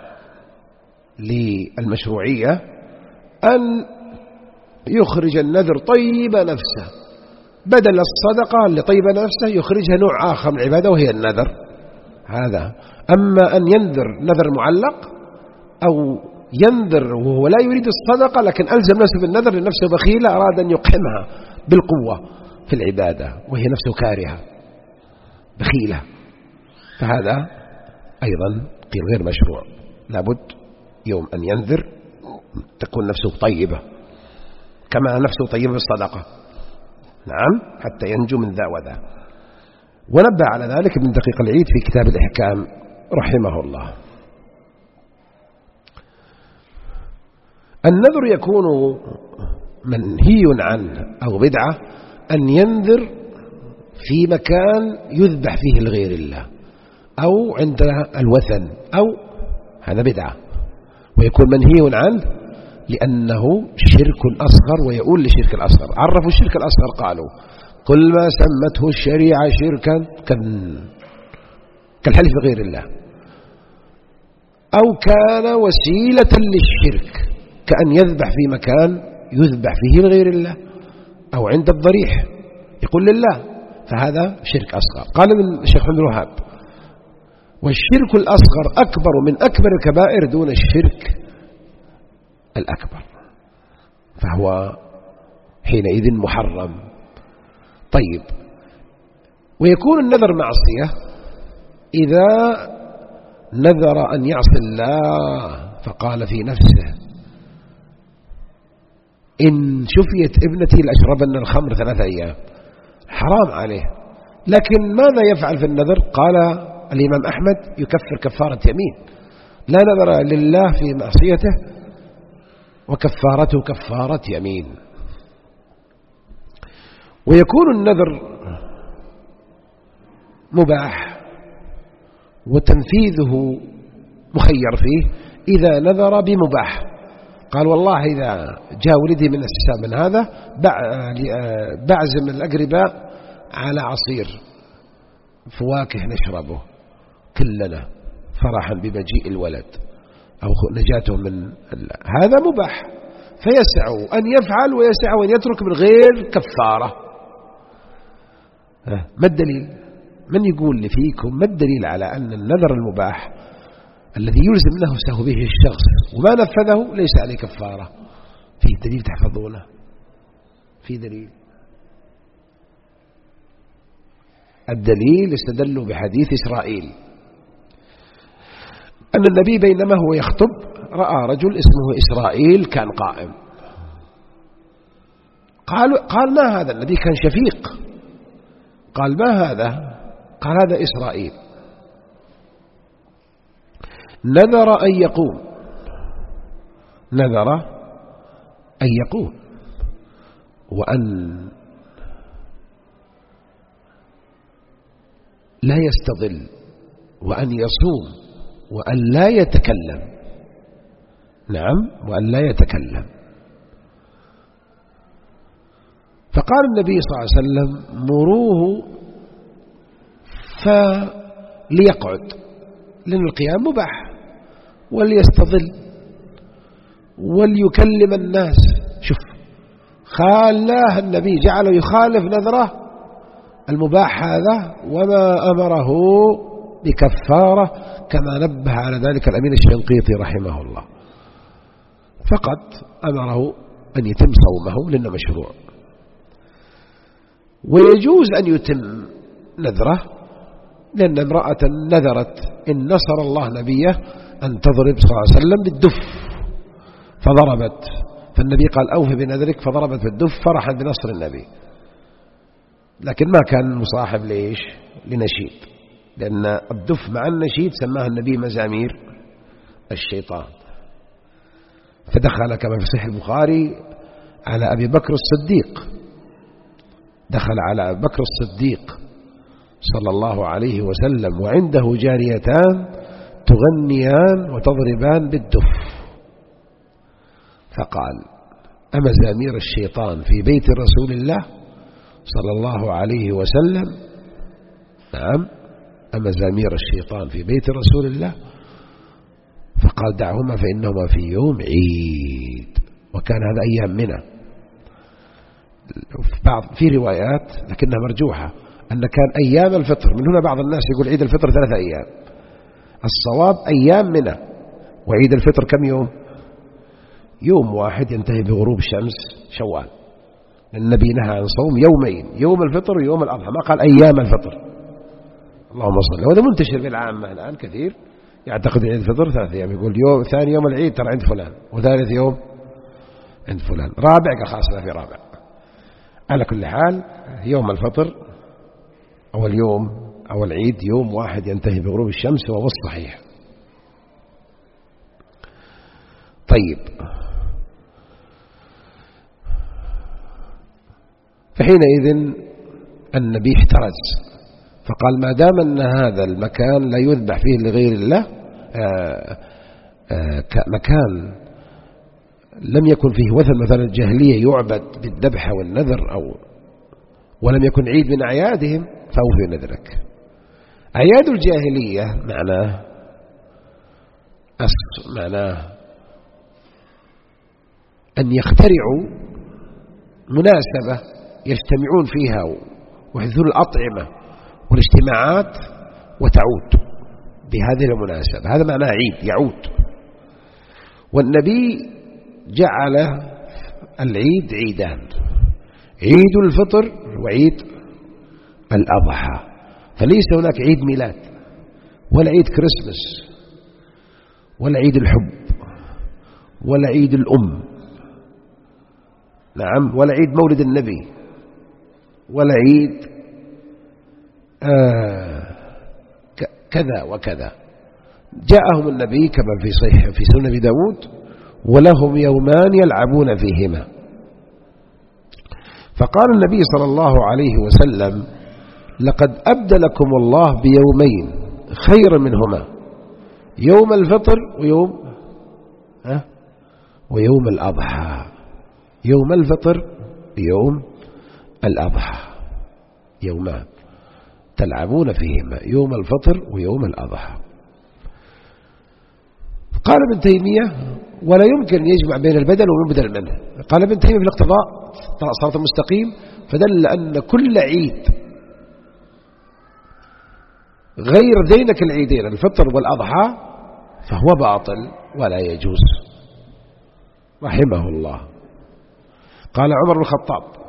Speaker 1: للمشروعية أن يخرج النذر طيب نفسه، بدل الصدقة اللي طيب نفسه يخرجها نوع آخر من العبادة وهي النذر هذا. أما أن ينذر نذر معلق أو ينذر وهو لا يريد الصدقة، لكن ألزم نفسه بالنذر لنفسه بخيلة، أراد أن يقحمها بالقوة في العبادة وهي نفسه كارهة بخيلة، فهذا أيضا قيل غير مشروع. لابد يوم أن ينذر تكون نفسه طيبة كما نفسه طيبة بالصدقة، نعم، حتى ينجو من ذا وذا. ونبه على ذلك ابن دقيق العيد في كتاب الإحكام رحمه الله. النذر يكون منهي عنه أو بدعة أن ينذر في مكان يذبح فيه لغير الله أو عند الوثن، أو هذا بدعة ويكون منهي عنه لأنه شرك أصغر ويؤول لشرك الأصغر. عرفوا الشرك الأصغر قالوا كل ما سمته الشريعة شركا كالحلف بغير الله، أو كان وسيلة للشرك كأن يذبح في مكان يذبح فيه لغير الله أو عند الضريح يقول لله، فهذا شرك أصغر. قال ابن الشيخ محمد الوهاب والشرك الأصغر أكبر من أكبر الكبائر دون الشرك الأكبر، فهو حينئذ محرم. طيب، ويكون النذر معصية إذا نذر أن يعصي الله فقال في نفسه إن شفيت ابنتي لأشربن الخمر ثلاثة أيام، حرام عليه. لكن ماذا يفعل في النذر؟ قال الإمام أحمد يكفر كفارة يمين، لا نذر لله في معصيته وكفارته كفارة يمين. ويكون النذر مباح وتنفيذه مخير فيه إذا نذر بمباح. قال والله إذا جاء ولدي من السام من هذا بعزم الأقرباء على عصير فواكه نشربه كلنا فرحا بمجيء الولد أو نجاته من هذا مباح، فيسع أن يفعل ويسع أن يترك من غير كفارة. ما الدليل؟ من يقول لي فيكم ما الدليل على أن النذر المباح الذي يلزم نفسه به الشخص وما نفذه ليس عليه كفارة؟ في دليل تحفظونه؟ في دليل؟ الدليل استدلوا بحديث إسرائيل أن النبي بينما هو يخطب رأى رجل اسمه إسرائيل كان قائم. قال, قال ما هذا؟ النبي كان شفيق. قال ما هذا؟ قال هذا إسرائيل نذر أن يقوم، نذر أن يقوم وأن لا يستظل وأن يصوم وأن لا يتكلم. نعم، وأن لا يتكلم. فقال النبي صلى الله عليه وسلم مروه فليقعد، لأن القيام مباح، وليستظل وليكلم الناس. شوف، خالاه النبي جعله يخالف نذره المباح هذا وما أمره بكفارة كما نبه على ذلك الأمين الشنقيطي رحمه الله، فقط أمره أن يتم صومه لأنه مشروع. ويجوز أن يتم نذره لأن امرأة نذرت إن نصر الله نبيه أن تضرب صلى الله عليه وسلم بالدف فضربت، فالنبي قال أوفي بنذرك، فضربت بالدف فرحا بنصر النبي، لكن ما كان مصاحب ليش؟ لنشيد، لأن الدف مع النشيد سماها النبي مزامير الشيطان. فدخل كما في صحيح البخاري على أبي بكر الصديق، دخل على أبي بكر الصديق صلى الله عليه وسلم وعنده جاريتان تغنيان وتضربان بالدف، فقال أمزامير الشيطان في بيت رسول الله صلى الله عليه وسلم؟ نعم، أمزامير الشيطان في بيت رسول الله. فقال دعهما فإنهما في يوم عيد، وكان هذا أيام منى. بعض في روايات لكنها مرجوحة أن كان أيام الفطر، من هنا بعض الناس يقول عيد الفطر ثلاثة أيام، الصواب أيام منى، وعيد الفطر كم يوم؟ يوم واحد ينتهي بغروب شمس شوال. النبي نهى عن صوم يومين، يوم الفطر ويوم الأضحى، ما قال أيام الفطر. اللهم صل. وهذا منتشر بالعامة الآن كثير، يعتقد عيد الفطر ثلاث أيام، يقول يوم ثاني يوم العيد ترى عند فلان، وثالث يوم عند فلان، رابع قال خلاص لا في رابع. على كل حال يوم الفطر أو اليوم أو العيد يوم واحد ينتهي بغروب الشمس وهو الصحيح. طيب، فحينئذ النبي احترز فقال ما دام أن هذا المكان لا يذبح فيه لغير الله، آآ آآ مكان لم يكن فيه وثن مثلا الجاهلية يعبد بالذبح والنذر، أو ولم يكن عيد من أعيادهم، فأوفي نذرك. أعياد الجاهلية معناه أصل معناه أن يخترعوا مناسبة يجتمعون فيها ويحدثون الأطعمة والاجتماعات وتعود بهذه المناسبة، هذا معناه عيد يعود. والنبي جعل العيد عيدان، عيد الفطر وعيد الأضحى، فليس هناك عيد ميلاد ولا عيد كريسمس ولا عيد الحب ولا عيد الأم، نعم، ولا عيد مولد النبي ولا عيد آه كذا وكذا. جاءهم النبي كما في صحيح في سنن أبي داود ولهم يومان يلعبون فيهما، فقال النبي صلى الله عليه وسلم لقد أبدلكم الله بيومين خير منهما، يوم الفطر ويوم أه ويوم الأضحى، يوم الفطر يوم الأضحى، يومان تلعبون فيهما، يوم الفطر ويوم الأضحى. قال ابن تيمية ولا يمكن يجمع بين البدل والمبدل منه. قال ابن تيمية في الاقتضاء صراط المستقيم فدل أن كل عيد غير ذينك العيدين الفطر والأضحى فهو باطل ولا يجوز، رحمه الله. قال عمر بن الخطاب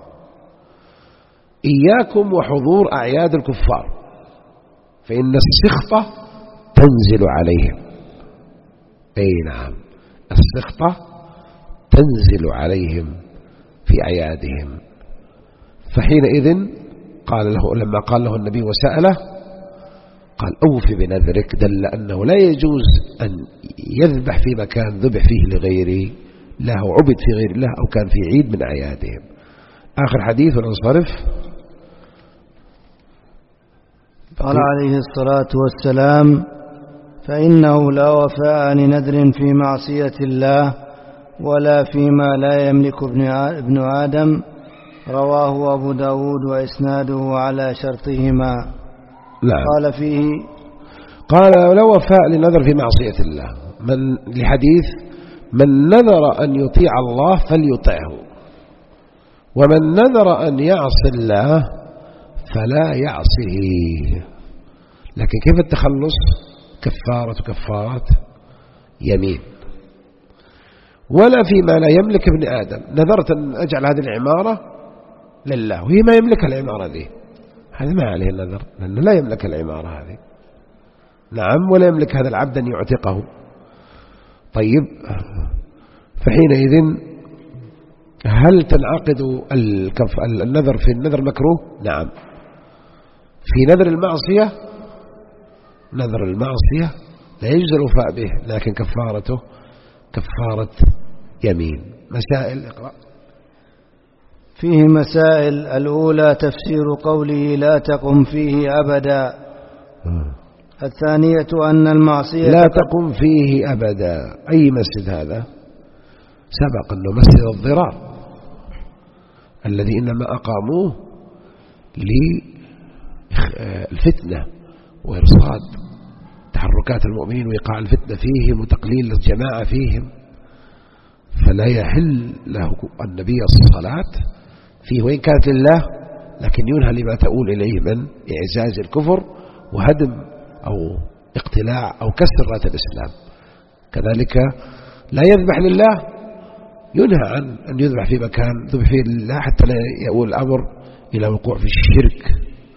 Speaker 1: إياكم وحضور أعياد الكفار فإن السخطة تنزل عليهم. أي نعم، السخطة تنزل عليهم في أعيادهم. فحينئذ قال له لما قال له النبي وسأله قال أوف بنذرك، دل أنه لا يجوز أن يذبح في مكان ذبح فيه لغير الله وعبد في غير الله أو كان في عيد من أعيادهم. آخر حديث وننصرف.
Speaker 2: قال عليه الصلاة والسلام فإنه لا وفاء لنذر في معصية الله ولا فيما لا يملك ابن آدم، رواه أبو داود وإسناده على شرطهما.
Speaker 1: لا.
Speaker 2: قال فيه
Speaker 1: قال لا وفاء لنذر في معصية الله، من لحديث من نذر أن يطيع الله فليطعه، ومن نذر أن يعصي الله فلا يعصيه. لكن كيف التخلص؟ كفارة كفارة يمين. ولا فيما لا يملك ابن آدم، نذرت أن أجعل هذه العمارة لله وهي ما يملك العمارة ذي، هذا ما عليه النذر لأنه لا يملك العمارة هذه، نعم، ولا يملك هذا العبد أن يعتقه. طيب، فحينئذ هل تنعقد الكف... النذر في النذر مكروه؟ نعم. في نذر المعصية، نذر المعصية لا يجوز الوفاء به، لكن كفارته كفارة يمين. مسائل اقرأ.
Speaker 2: فيه مسائل. الأولى تفسير قوله لا تقم فيه أبدا. الثانية أن المعصية
Speaker 1: لا تقم فيه أبدا، أي مسجد هذا؟ سبق أنه مسجد الضرار الذي إنما أقاموه للفتنة وإرصاد تحركات المؤمنين وإيقاع الفتنة فيهم وتقليل الجماعة فيهم، فلا يحل له النبي الصلاة فيه وإن كانت لله، لكن ينهى لما تؤول إليه من إعزاز الكفر وهدم أو اقتلاع أو كسر راية الإسلام. كذلك لا يذبح لله ينهى عن أن يذبح في مكان ذبح فيه الله حتى لا يؤول الأمر إلى وقوع في الشرك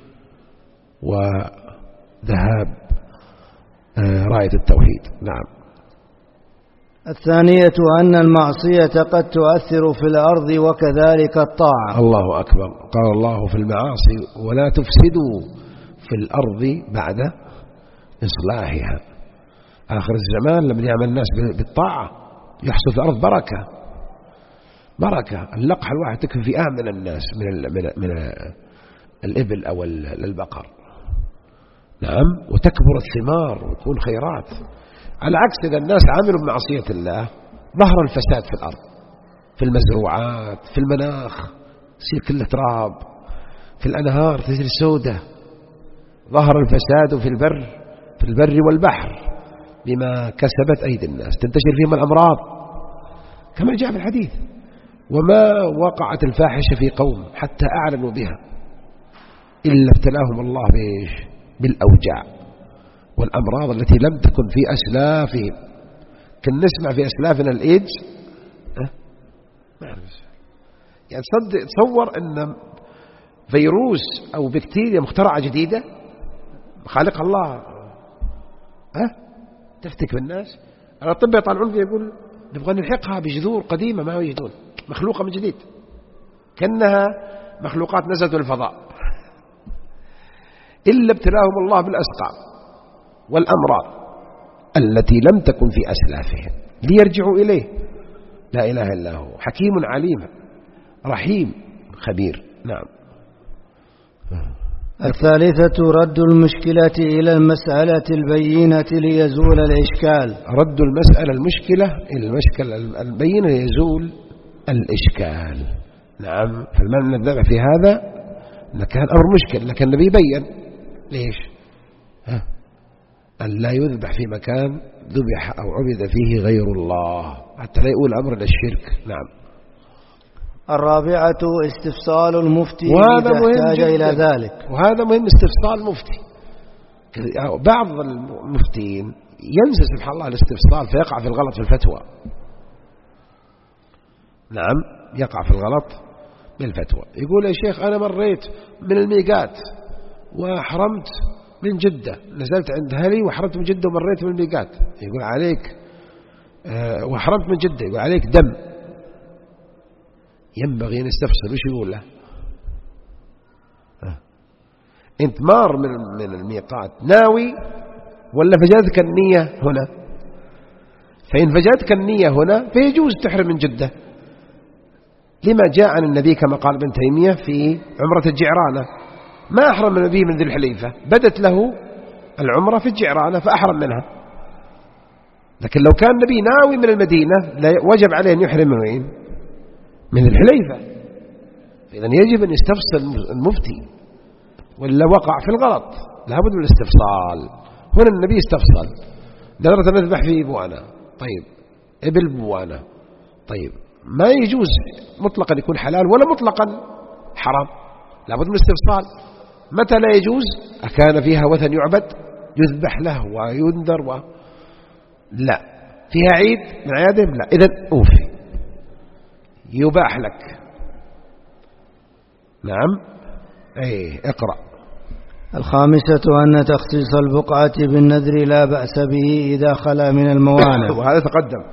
Speaker 1: وذهاب راية التوحيد. نعم.
Speaker 2: الثانية أن المعصية قد تؤثر في الأرض وكذلك الطاعة.
Speaker 1: الله أكبر. قال الله في المعاصي ولا تفسدوا في الأرض بعد إصلاحها. آخر الزمان لما يعمل الناس بالطاعة يحصل في الأرض بركة بركة. اللقحة الواحد تكفي فئام من الناس من, ال من, ال من ال الإبل أو البقر. نعم. وتكبر الثمار وتكون خيرات. على عكس إذا الناس عملوا بمعصية الله ظهر الفساد في الأرض، في المزروعات، في المناخ يصير كله تراب، في الأنهار تصير سودة. ظهر الفساد في البر في البر والبحر بما كسبت أيدي الناس، تنتشر فيهم الأمراض كما جاء في الحديث. وما وقعت الفاحشة في قوم حتى أعلنوا بها إلا ابتلاهم الله بإيش؟ بالأوجاع والأمراض التي لم تكن في أسلافهم. كنا نسمع في أسلافنا الإيدز أه؟ ما أعرف يعني تصدق تصور أن فيروس أو بكتيريا مخترعة جديدة خالق الله أه؟ تفتك بالناس. الأطباء يطلعون فيها يقول نبغى نلحقها بجذور قديمة ما يجدون، مخلوقة من جديد كأنها مخلوقات نزلت الفضاء. إلا ابتلاهم الله بالأسقام والأمراض التي لم تكن في أسلافهم ليرجعوا إليه. لا إله إلا هو حكيم عليم رحيم خبير. نعم.
Speaker 2: الثالثة رد المشكلة إلى المسألة البينة ليزول الإشكال.
Speaker 1: رد المسألة المشكلة إلى المشكلة البينة ليزول الإشكال. نعم. فالمعنى الذبح في هذا كان أمر مشكل لكن النبي بين ليش ها؟ أن لا يذبح في مكان ذبح أو عبد فيه غير الله حتى لا يقول أمر للشرك. نعم.
Speaker 2: الرابعة استفصال المفتي إذا احتاج إلى ذلك.
Speaker 1: وهذا مهم استفصال المفتي. بعض المفتين ينسى سبحان الله الاستفصال فيقع في الغلط في الفتوى. نعم. يقع في الغلط بالفتوى. يقول يا شيخ أنا مريت من الميقات وحرمت من جدة، نزلت عند أهلي وحرمت من جدة ومريت من الميقات. يقول عليك أه وحرمت من جدة، يقول عليك دم. ينبغي أن يستفسر وش يقول له أه. أنت مار من من الميقات ناوي ولا فجأتك النية هنا؟ فإن فجأتك النية هنا فيجوز تحرم من جدة لما جاء عن النبي كما قال ابن تيمية في عمرة الجعرانة ما أحرم النبي من ذي الحليفة، بدت له العمرة في الجعرانة فأحرم منها. لكن لو كان النبي ناوي من المدينة وجب عليه أن يحرم من وين؟ من الحليفة. إذن يجب أن يستفصل المفتي ولا وقع في الغلط لابد من الاستفصال. هنا النبي استفصل درجة نذبح في بوانا، طيب إبل بوانا، طيب ما يجوز مطلقا يكون حلال ولا مطلقا حرام، لابد من الاستفصال. متى لا يجوز؟ أكان فيها وثن يعبد يذبح له وينذر و... لا فيها عيد من عيادهم لا، إذن أوفي يباح لك. نعم. أي اقرأ.
Speaker 2: الخامسة أن تخصيص البقعة بالنذر لا بأس به إذا خلا من الموانع.
Speaker 1: وهذا تقدم.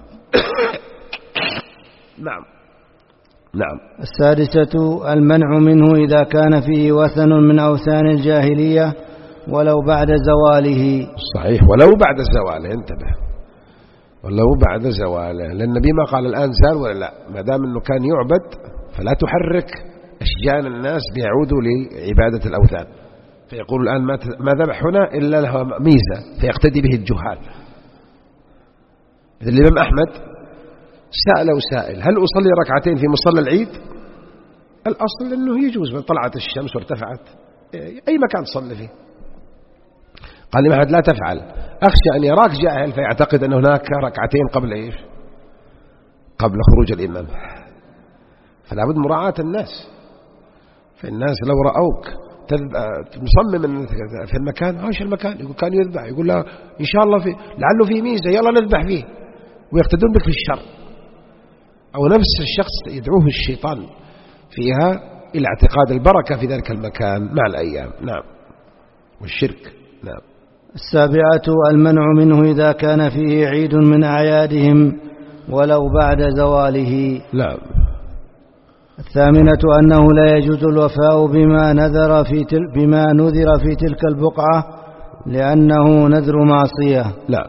Speaker 1: نعم. نعم.
Speaker 2: السادسة المنع منه إذا كان فيه وثن من أوثان الجاهلية ولو بعد زواله.
Speaker 1: صحيح ولو بعد زواله، انتبه، ولو بعد زواله، لأن النبي ما قال الآن زال ولا لا، ما دام أنه كان يعبد فلا تحرك أشجان الناس ليعودوا لعبادة الأوثان، فيقول الآن ما ذبح هنا إلا له ميزة فيقتدي به الجهال. إذن الإمام أحمد سأله سائل هل أصلي ركعتين في مصلى العيد؟ الأصل أنه يجوز من طلعت الشمس وارتفعت أي مكان تصلي فيه. قال لي أحمد لا تفعل، أخشى أن يراك جاهل فيعتقد أن هناك ركعتين قبل إيش؟ قبل خروج الإمام. فلا بد مراعاة الناس، فالناس لو رأوك مصمم في المكان، ايش المكان؟ يقول كان يذبح، يقول لا إن شاء الله في لعله في ميزة يلا نذبح فيه، ويقتدون بك في الشر. أو نفس الشخص يدعوه الشيطان فيها إلى اعتقاد البركة في ذلك المكان مع الأيام. نعم. والشرك. نعم.
Speaker 2: السابعة المنع منه إذا كان فيه عيد من أعيادهم ولو بعد زواله.
Speaker 1: نعم.
Speaker 2: الثامنة أنه لا يجوز الوفاء بما نذر في تل بما نذر في تلك البقعة لأنه نذر معصية.
Speaker 1: لا.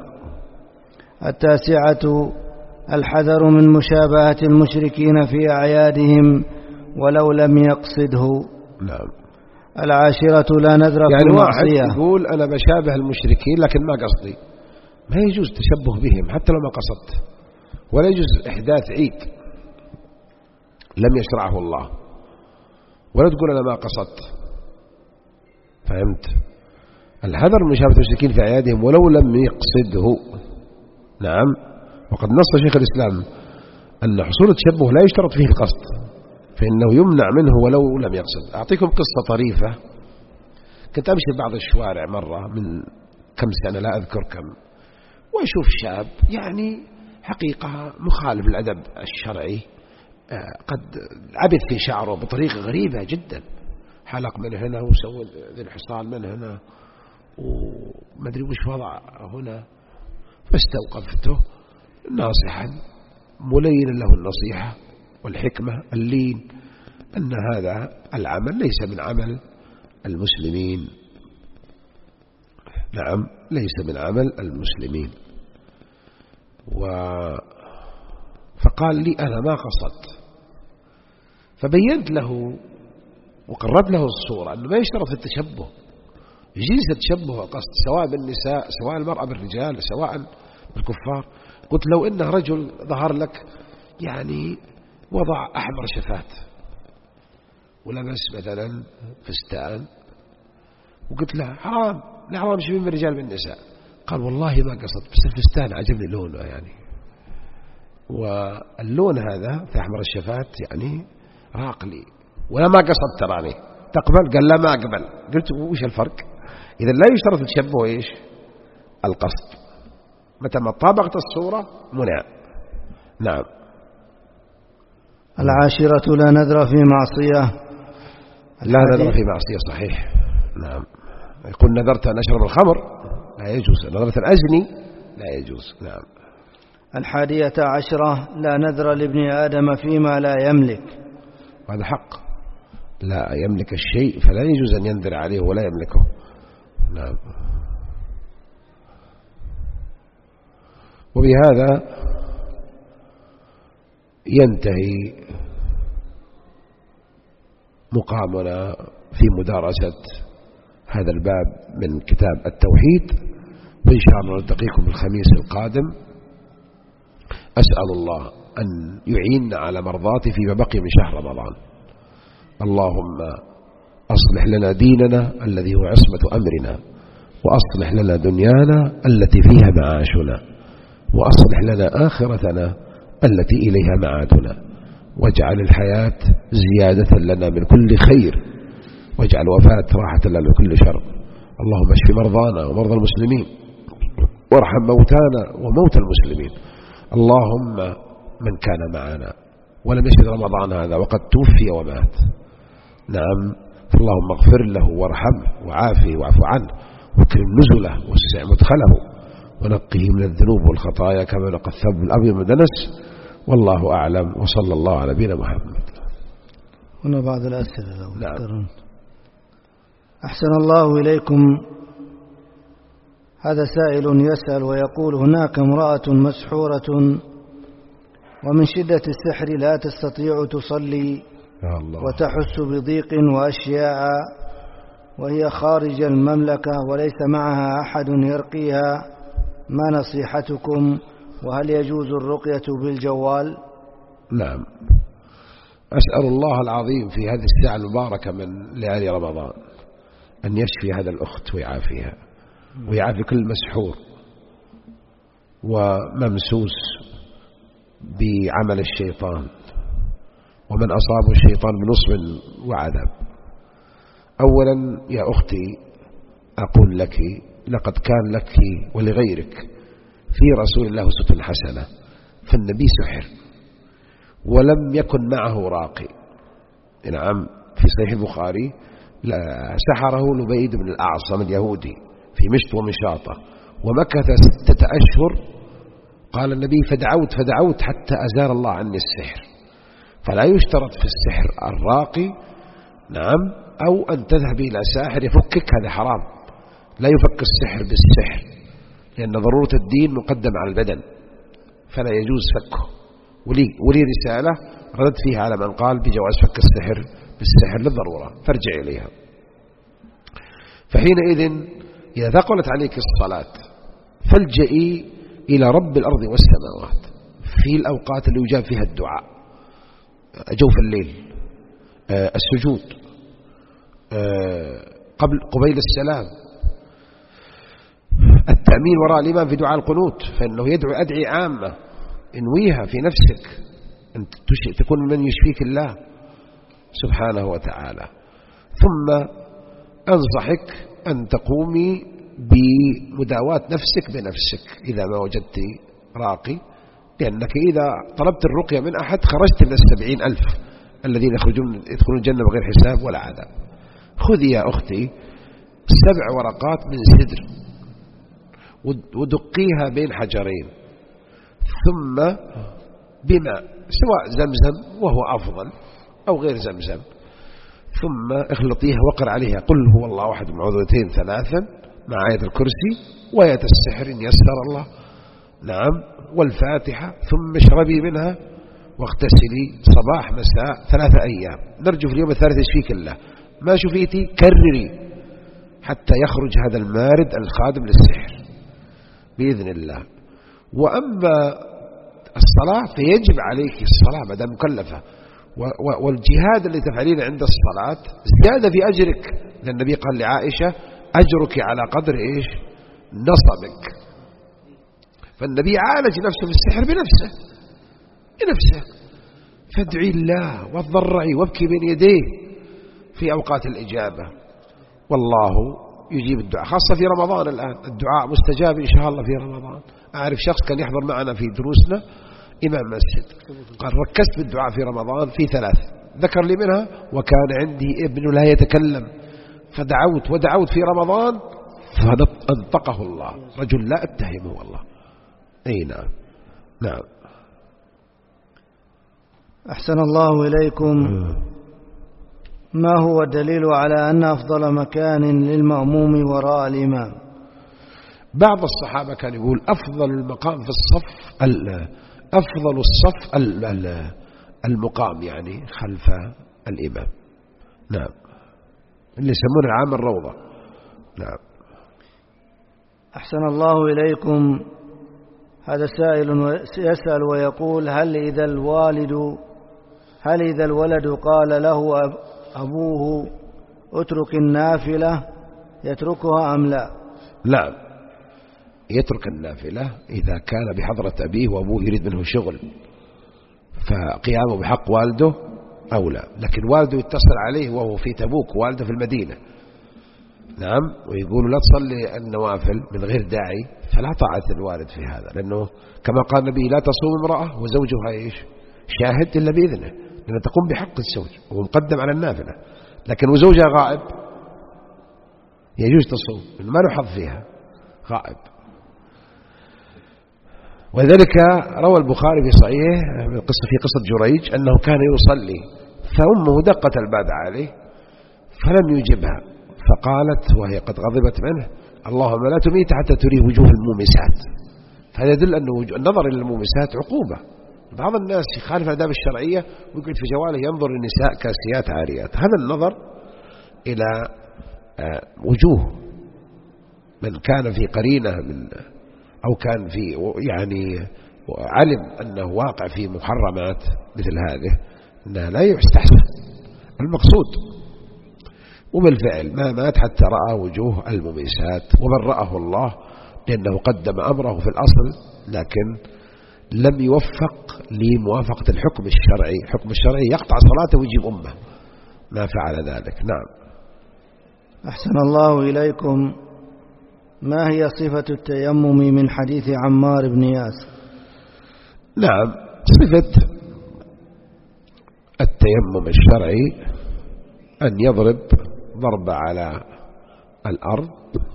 Speaker 2: التاسعة الحذر من مشابهة المشركين في أعيادهم ولو لم يقصده.
Speaker 1: نعم.
Speaker 2: العاشرة لا نذر
Speaker 1: يعني
Speaker 2: في معصية.
Speaker 1: واحد يقول أنا بشابه المشركين لكن ما قصدي، ما يجوز تشبه بهم حتى لو ما قصدت، ولا يجوز إحداث عيد لم يشرعه الله، ولا تقول أنا ما قصدت. فهمت؟ الحذر من مشابهة المشركين في أعيادهم ولو لم يقصده. نعم. وقد نص شيخ الإسلام أن حصول التشبه لا يشترط فيه القصد، فإنه يمنع منه ولو لم يقصد. أعطيكم قصة طريفة. كنت أمشي بعض الشوارع مرة من كم سنة لا أذكر كم، وأشوف شاب يعني حقيقة مخالف للأدب الشرعي، قد عبث في شعره بطريقة غريبة جدا، حلق من هنا وسوى ذي الحصان من هنا وما أدري وش وضع هنا. فاستوقفته ناصحا ملينا له النصيحة والحكمة اللين أن هذا العمل ليس من عمل المسلمين. نعم، ليس من عمل المسلمين. و فقال لي أنا ما قصدت، فبينت له وقربت له الصورة أنه ما يشترط في التشبه، يجيز التشبه والقصد سواء بالنساء سواء المرأة بالرجال سواء بالكفار. قلت لو إنه رجل ظهر لك يعني وضع أحمر شفات ولبس مثلا فستان وقلت له حرام لا حرام شبيه من الرجال بالنساء، قال والله ما قصد بس الفستان عجبني لونه يعني، واللون هذا في أحمر الشفات يعني راق لي ولا ما قصد تراني تقبل؟ قال لا ما أقبل. قلت وش الفرق؟ إذا لا يشترط التشبه إيش؟ القصد. متى ما طابقت الصورة منع. نعم.
Speaker 2: العاشرة لا نذر في معصية.
Speaker 1: لا نذر في معصية صحيح. نعم. يقول نذرت أن أشرب الخمر لا يجوز، نذرت أن أزني لا يجوز. نعم.
Speaker 2: الحادية عشرة لا نذر لابن آدم فيما لا يملك.
Speaker 1: هذا حق، لا يملك الشيء فلا يجوز أن ينذر عليه ولا يملكه. نعم. وبهذا ينتهي مقامنا في مدارسة هذا الباب من كتاب التوحيد، وإن شاء الله نلتقيكم الخميس القادم. أسأل الله أن يعيننا على مرضاته فيما بقي من شهر رمضان. اللهم أصلح لنا ديننا الذي هو عصمة أمرنا، وأصلح لنا دنيانا التي فيها معاشنا، وأصلح لنا آخرتنا التي إليها معادنا، واجعل الحياة زيادة لنا من كل خير، واجعل الوفاة راحة لنا من كل شر. اللهم اشف مرضانا ومرضى المسلمين، وارحم موتانا وموتى المسلمين. اللهم من كان معنا ولم يشهد رمضان هذا وقد توفي ومات، نعم، فاللهم اغفر له وارحمه وعافه واعف عنه واكرم نزله واسع مدخله ونقه من الذنوب والخطايا كما نقى الثوب الأبيض من الدنس. والله أعلم، وصلى الله على نبينا محمد.
Speaker 2: هنا بعض الأسئلة لو
Speaker 1: نعم.
Speaker 2: تذكرون. أحسن الله إليكم. هذا سائل يسأل ويقول هناك امرأة مسحورة ومن شدة السحر لا تستطيع تصلي
Speaker 1: يا الله.
Speaker 2: وتحس بضيق وأشياء وهي خارج المملكة وليس معها أحد يرقيها، ما نصيحتكم؟ وهل يجوز الرقية بالجوال؟
Speaker 1: نعم. أسأل الله العظيم في هذه الساعة المباركة من ليالي رمضان أن يشفي هذا الأخت ويعافيها ويعافي كل مسحور وممسوس بعمل الشيطان ومن أصابه الشيطان بنصب وعذاب. أولا يا أختي أقول لك لقد كان لك ولغيرك في رسول الله أسوة حسنة، فالنبي سحر ولم يكن معه راقي. نعم، في صحيح البخاري سحره لبيد بن الأعصم اليهودي في مشط ومشاطة ومكث ستة أشهر. قال النبي فدعوت فدعوت حتى أزال الله عني السحر. فلا يشترط في السحر الراقي، نعم، أو أن تذهب إلى ساحر يفكك، هذا حرام. لا يفك السحر بالسحر، لأن ضرورة الدين مقدم على البدن، فلا يجوز فكه. ولي, ولي رسالة ردت فيها على من قال بجواز فك السحر بالسحر للضرورة، فارجع إليها. فحينئذ إذا ثقلت عليك الصلاة فالجئي إلى رب الأرض والسماوات في الأوقات اللي يجاب فيها الدعاء، جوف الليل، آه السجود، آه قبل قبيل السلام، التأمين وراء الإمام في دعاء القنوت، فإنه يدعو أدعي عامة انويها في نفسك أن تكون من يشفيك الله سبحانه وتعالى. ثم أنصحك أن تقومي بمداواة نفسك بنفسك إذا ما وجدت راقي، لأنك إذا طلبت الرقية من أحد خرجت من السبعين ألف الذين يخرجون يدخلون الجنة بغير حساب ولا عذاب. خذي يا أختي سبع ورقات من سدر ودقيها بين حجرين، ثم بماء سواء زمزم وهو أفضل أو غير زمزم، ثم اخلطيها وقر عليها قل هو الله أحد معوذتين ثلاثا مع آية الكرسي وآية السحر إن يسر الله، نعم، والفاتحة، ثم اشربي منها واغتسلي صباح مساء ثلاثة أيام. نرجو في اليوم الثالث يشفيك الله. ما شفيتي كرري حتى يخرج هذا المارد الخادم للسحر بإذن الله. وأما الصلاة فيجب عليك الصلاة ما دام مكلفة، والجهاد الذي تفعلين عند الصلاة زيادة في أجرك، لأن النبي قال لعائشة أجرك على قدر إيش نصبك. فالنبي عالج نفسه في السحر بنفسه بنفسه فادعي الله وتضرعي وابكي بين يديه في أوقات الإجابة، والله يجيب الدعاء، خاصة في رمضان. الآن الدعاء مستجاب إن شاء الله في رمضان. أعرف شخص كان يحضر معنا في دروسنا إمام مسجد، قال ركزت بالدعاء في رمضان في ثلاث، ذكر لي منها وكان عندي ابن لا يتكلم فدعوت ودعوت في رمضان فانطقه الله، رجل لا أتهمه والله. أي نعم نعم.
Speaker 2: أحسن الله إليكم. ما هو الدليل على أن أفضل مكان للمأموم وراء الإمام؟
Speaker 1: بعض الصحابة كان يقول أفضل المقام في الصف أفضل الصف المقام، يعني خلف الإمام، نعم، اللي يسمونه العام الروضة، نعم.
Speaker 2: أحسن الله إليكم. هذا سائل يسأل ويقول هل إذا الوالد هل إذا الولد قال له أبوه اترك النافلة يتركها أم لا؟
Speaker 1: لا، يترك النافلة إذا كان بحضرة أبيه وأبوه يريد منه شغل، فقيامه بحق والده أولى. لكن والده يتصل عليه وهو في تبوك، والده في المدينة، نعم، ويقول لا تصلي النوافل من غير داعي، فلا طاعة الوالد في هذا، لأنه كما قال النبي لا تصوم امرأة وزوجها إيش شاهد إلا بإذنه، لأن تقوم بحق الزوج وهو مقدم على النافلة. لكن وزوجها غائب يجوز تصوم، ما له حظ فيها، غائب. وذلك روى البخاري في صحيح في قصة جريج أنه كان يصلي فأمه دقت الباب عليه فلم يجبها، فقالت وهي قد غضبت منه اللهم لا تميت حتى تريه وجوه المومسات. فهذا يدل أن النظر إلى المومسات عقوبة. بعض الناس يخالف الآداب الشرعية ويقعد في جواله ينظر للنساء كاسيات عاريات. هذا النظر إلى وجوه من كان في قرينة من أو كان في يعني علم أنه واقع في محرمات مثل هذه أنها لا يستحسن المقصود. وبالفعل ما مات حتى رأى وجوه المميسات وبرأه الله، لأنه قدم أمره في الأصل لكن لم يوفق لموافقة الحكم الشرعي. الحكم الشرعي يقطع صلاته ويجيب أمه، ما فعل ذلك. نعم.
Speaker 2: أحسن الله إليكم. ما هي صفة التيمم من حديث عمار بن ياسر؟
Speaker 1: نعم، صفة التيمم الشرعي أن يضرب ضربة على الأرض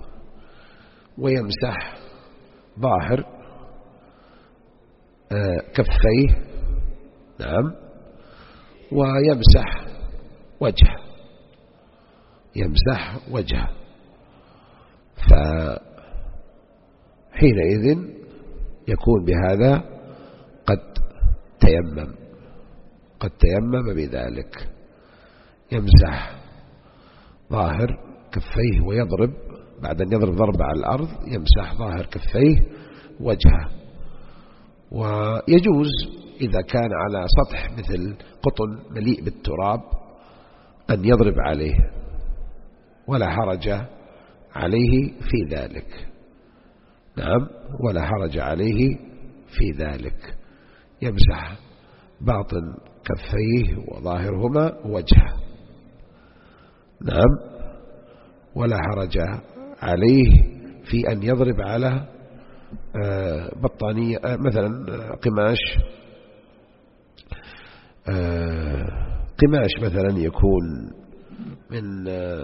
Speaker 1: ويمسح ظاهر كفيه، نعم، ويمسح وجهه، يمسح وجهه، فحينئذ يكون بهذا قد تيمم قد تيمم بذلك. يمسح ظاهر كفيه ويضرب، بعد أن يضرب ضربة على الأرض يمسح ظاهر كفيه وجهه. ويجوز إذا كان على سطح مثل قطن مليء بالتراب أن يضرب عليه، ولا حرج عليه في ذلك، نعم، ولا حرج عليه في ذلك. يمسح باطن كفيه وظاهرهما وجهه، نعم، ولا حرج عليه في أن يضرب على بطانية مثلا قماش قماش مثلا يكون من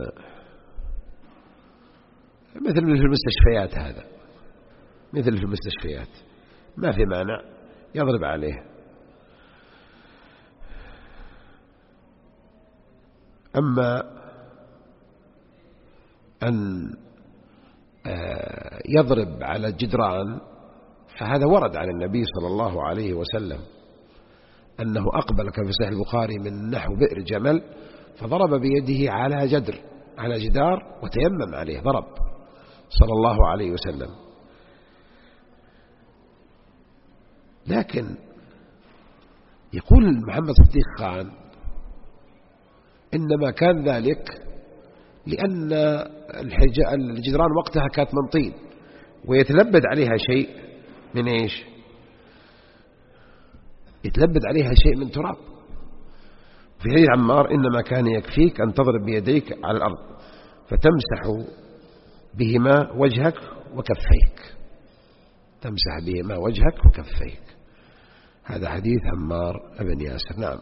Speaker 1: مثل في المستشفيات، هذا مثل في المستشفيات ما في مانع يضرب عليه. أما أن يضرب على الجدران فهذا ورد عن النبي صلى الله عليه وسلم أنه أقبل كما في صحيح البخاري من نحو بئر جمل فضرب بيده على جدر على جدار وتيمم عليه، ضرب صلى الله عليه وسلم. لكن يقول محمد صديق خان إنما كان ذلك لأن الجدران وقتها كانت من طين ويتلبد عليها شيء من إيش؟ يتلبد عليها شيء من تراب. في حديث عمار إنما كان يكفيك أن تضرب بيديك على الأرض فتمسح بهما وجهك وكفيك، تمسح بهما وجهك وكفيك. هذا حديث عمار بن ياسر. نعم.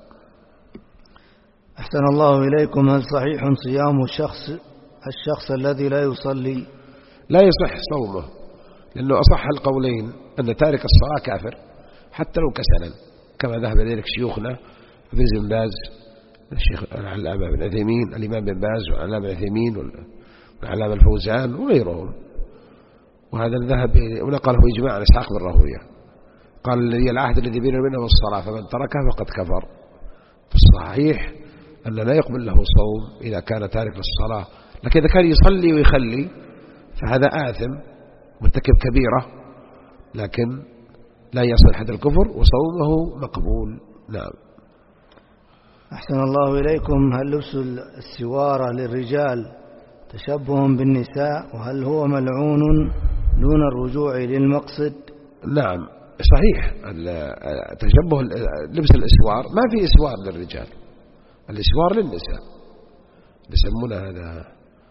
Speaker 2: أحسن الله إليكم. هل صحيح صيام الشخص الشخص الذي لا يصلي؟
Speaker 1: لا يصح صومه، لأنه أصح القولين أن تارك الصلاة كافر حتى لو كسلا، كما ذهب إليك شيوخنا ابن بن باز، الشيخ العلامة بن عثيمين، الإمام بن باز والعلامة بن عثيمين والعلامة الفوزان وغيرهم. وهذا الذهب ونقله إجماع عن إسحاق بن راهويه، قال الذي العهد الذي بيننا وبينه الصلاة فمن تركه فقد كفر. فالصحيح أن لا يقبل له صوم إذا كان تارك للصلاة، لكن إذا كان يصلي ويخلي فهذا آثم مرتكب كبيرة، لكن لا يصل حد الكفر وصومه مقبول. نعم.
Speaker 2: أحسن الله إليكم. هل لبس السوارة للرجال تشبه بالنساء، وهل هو ملعون دون الرجوع للمقصد؟
Speaker 1: نعم صحيح. تشبه لبس الإسوار، ما في إسوار للرجال، الإسوار للنساء، يسمون هذا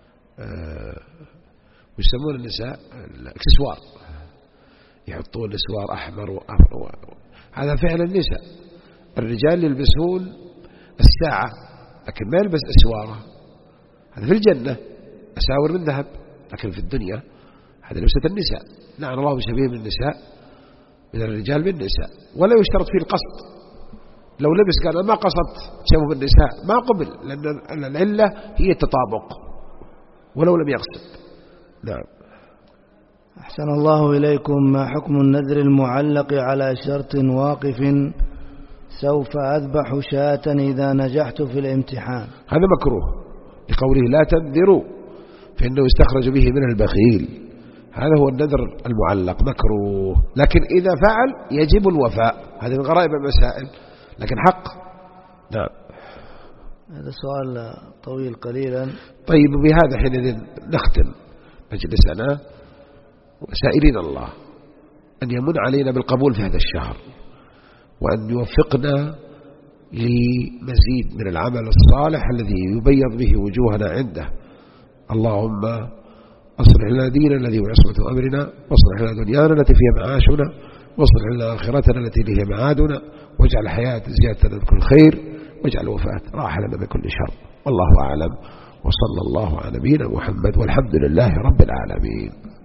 Speaker 1: ويسمون النساء الإكسسوار، يحطون الإسوار أحمر وأحمر، هذا فعل النساء. الرجال يلبسون الساعة لكن ما يلبس أسواره، هذا في الجنة أساور من ذهب، لكن في الدنيا هذا لبسة النساء. لعن الله بشبيه من النساء من الرجال بالنساء. ولا يشترط فيه القصد، لو لبس قال ما قصدت تشبه بالنساء ما قبل، لأن العلة هي التطابق ولو لم يقصد. نعم.
Speaker 2: أحسن الله إليكم. ما حكم النذر المعلق على شرط واقف سوف أذبح شاة إذا نجحت في الامتحان؟
Speaker 1: هذا مكروه لقوله لا تنذروا فإنه يستخرج به من البخيل، هذا هو النذر المعلق مكروه. لكن إذا فعل يجب الوفاء، هذه من غرائب المسائل، لكن حق. نعم.
Speaker 2: هذا سؤال طويل قليلا.
Speaker 1: طيب بهذا حينئذ نختم مجلسنا وسائلين الله أن يمن علينا بالقبول في هذا الشهر، وأن يوفقنا لمزيد من العمل الصالح الذي يبيض به وجوهنا عنده. اللهم أصلح لنا ديننا الذي هو عصمة أمرنا، واصلح لنا دنيانا التي فيها معاشنا، واصلح لنا آخرتنا التي فيها معادنا، واجعل الحياة زيادة لنا في كل خير، واجعل الوفاة راحة لنا بكل شر. والله أعلم، وصلى الله على نبينا محمد، والحمد لله رب العالمين.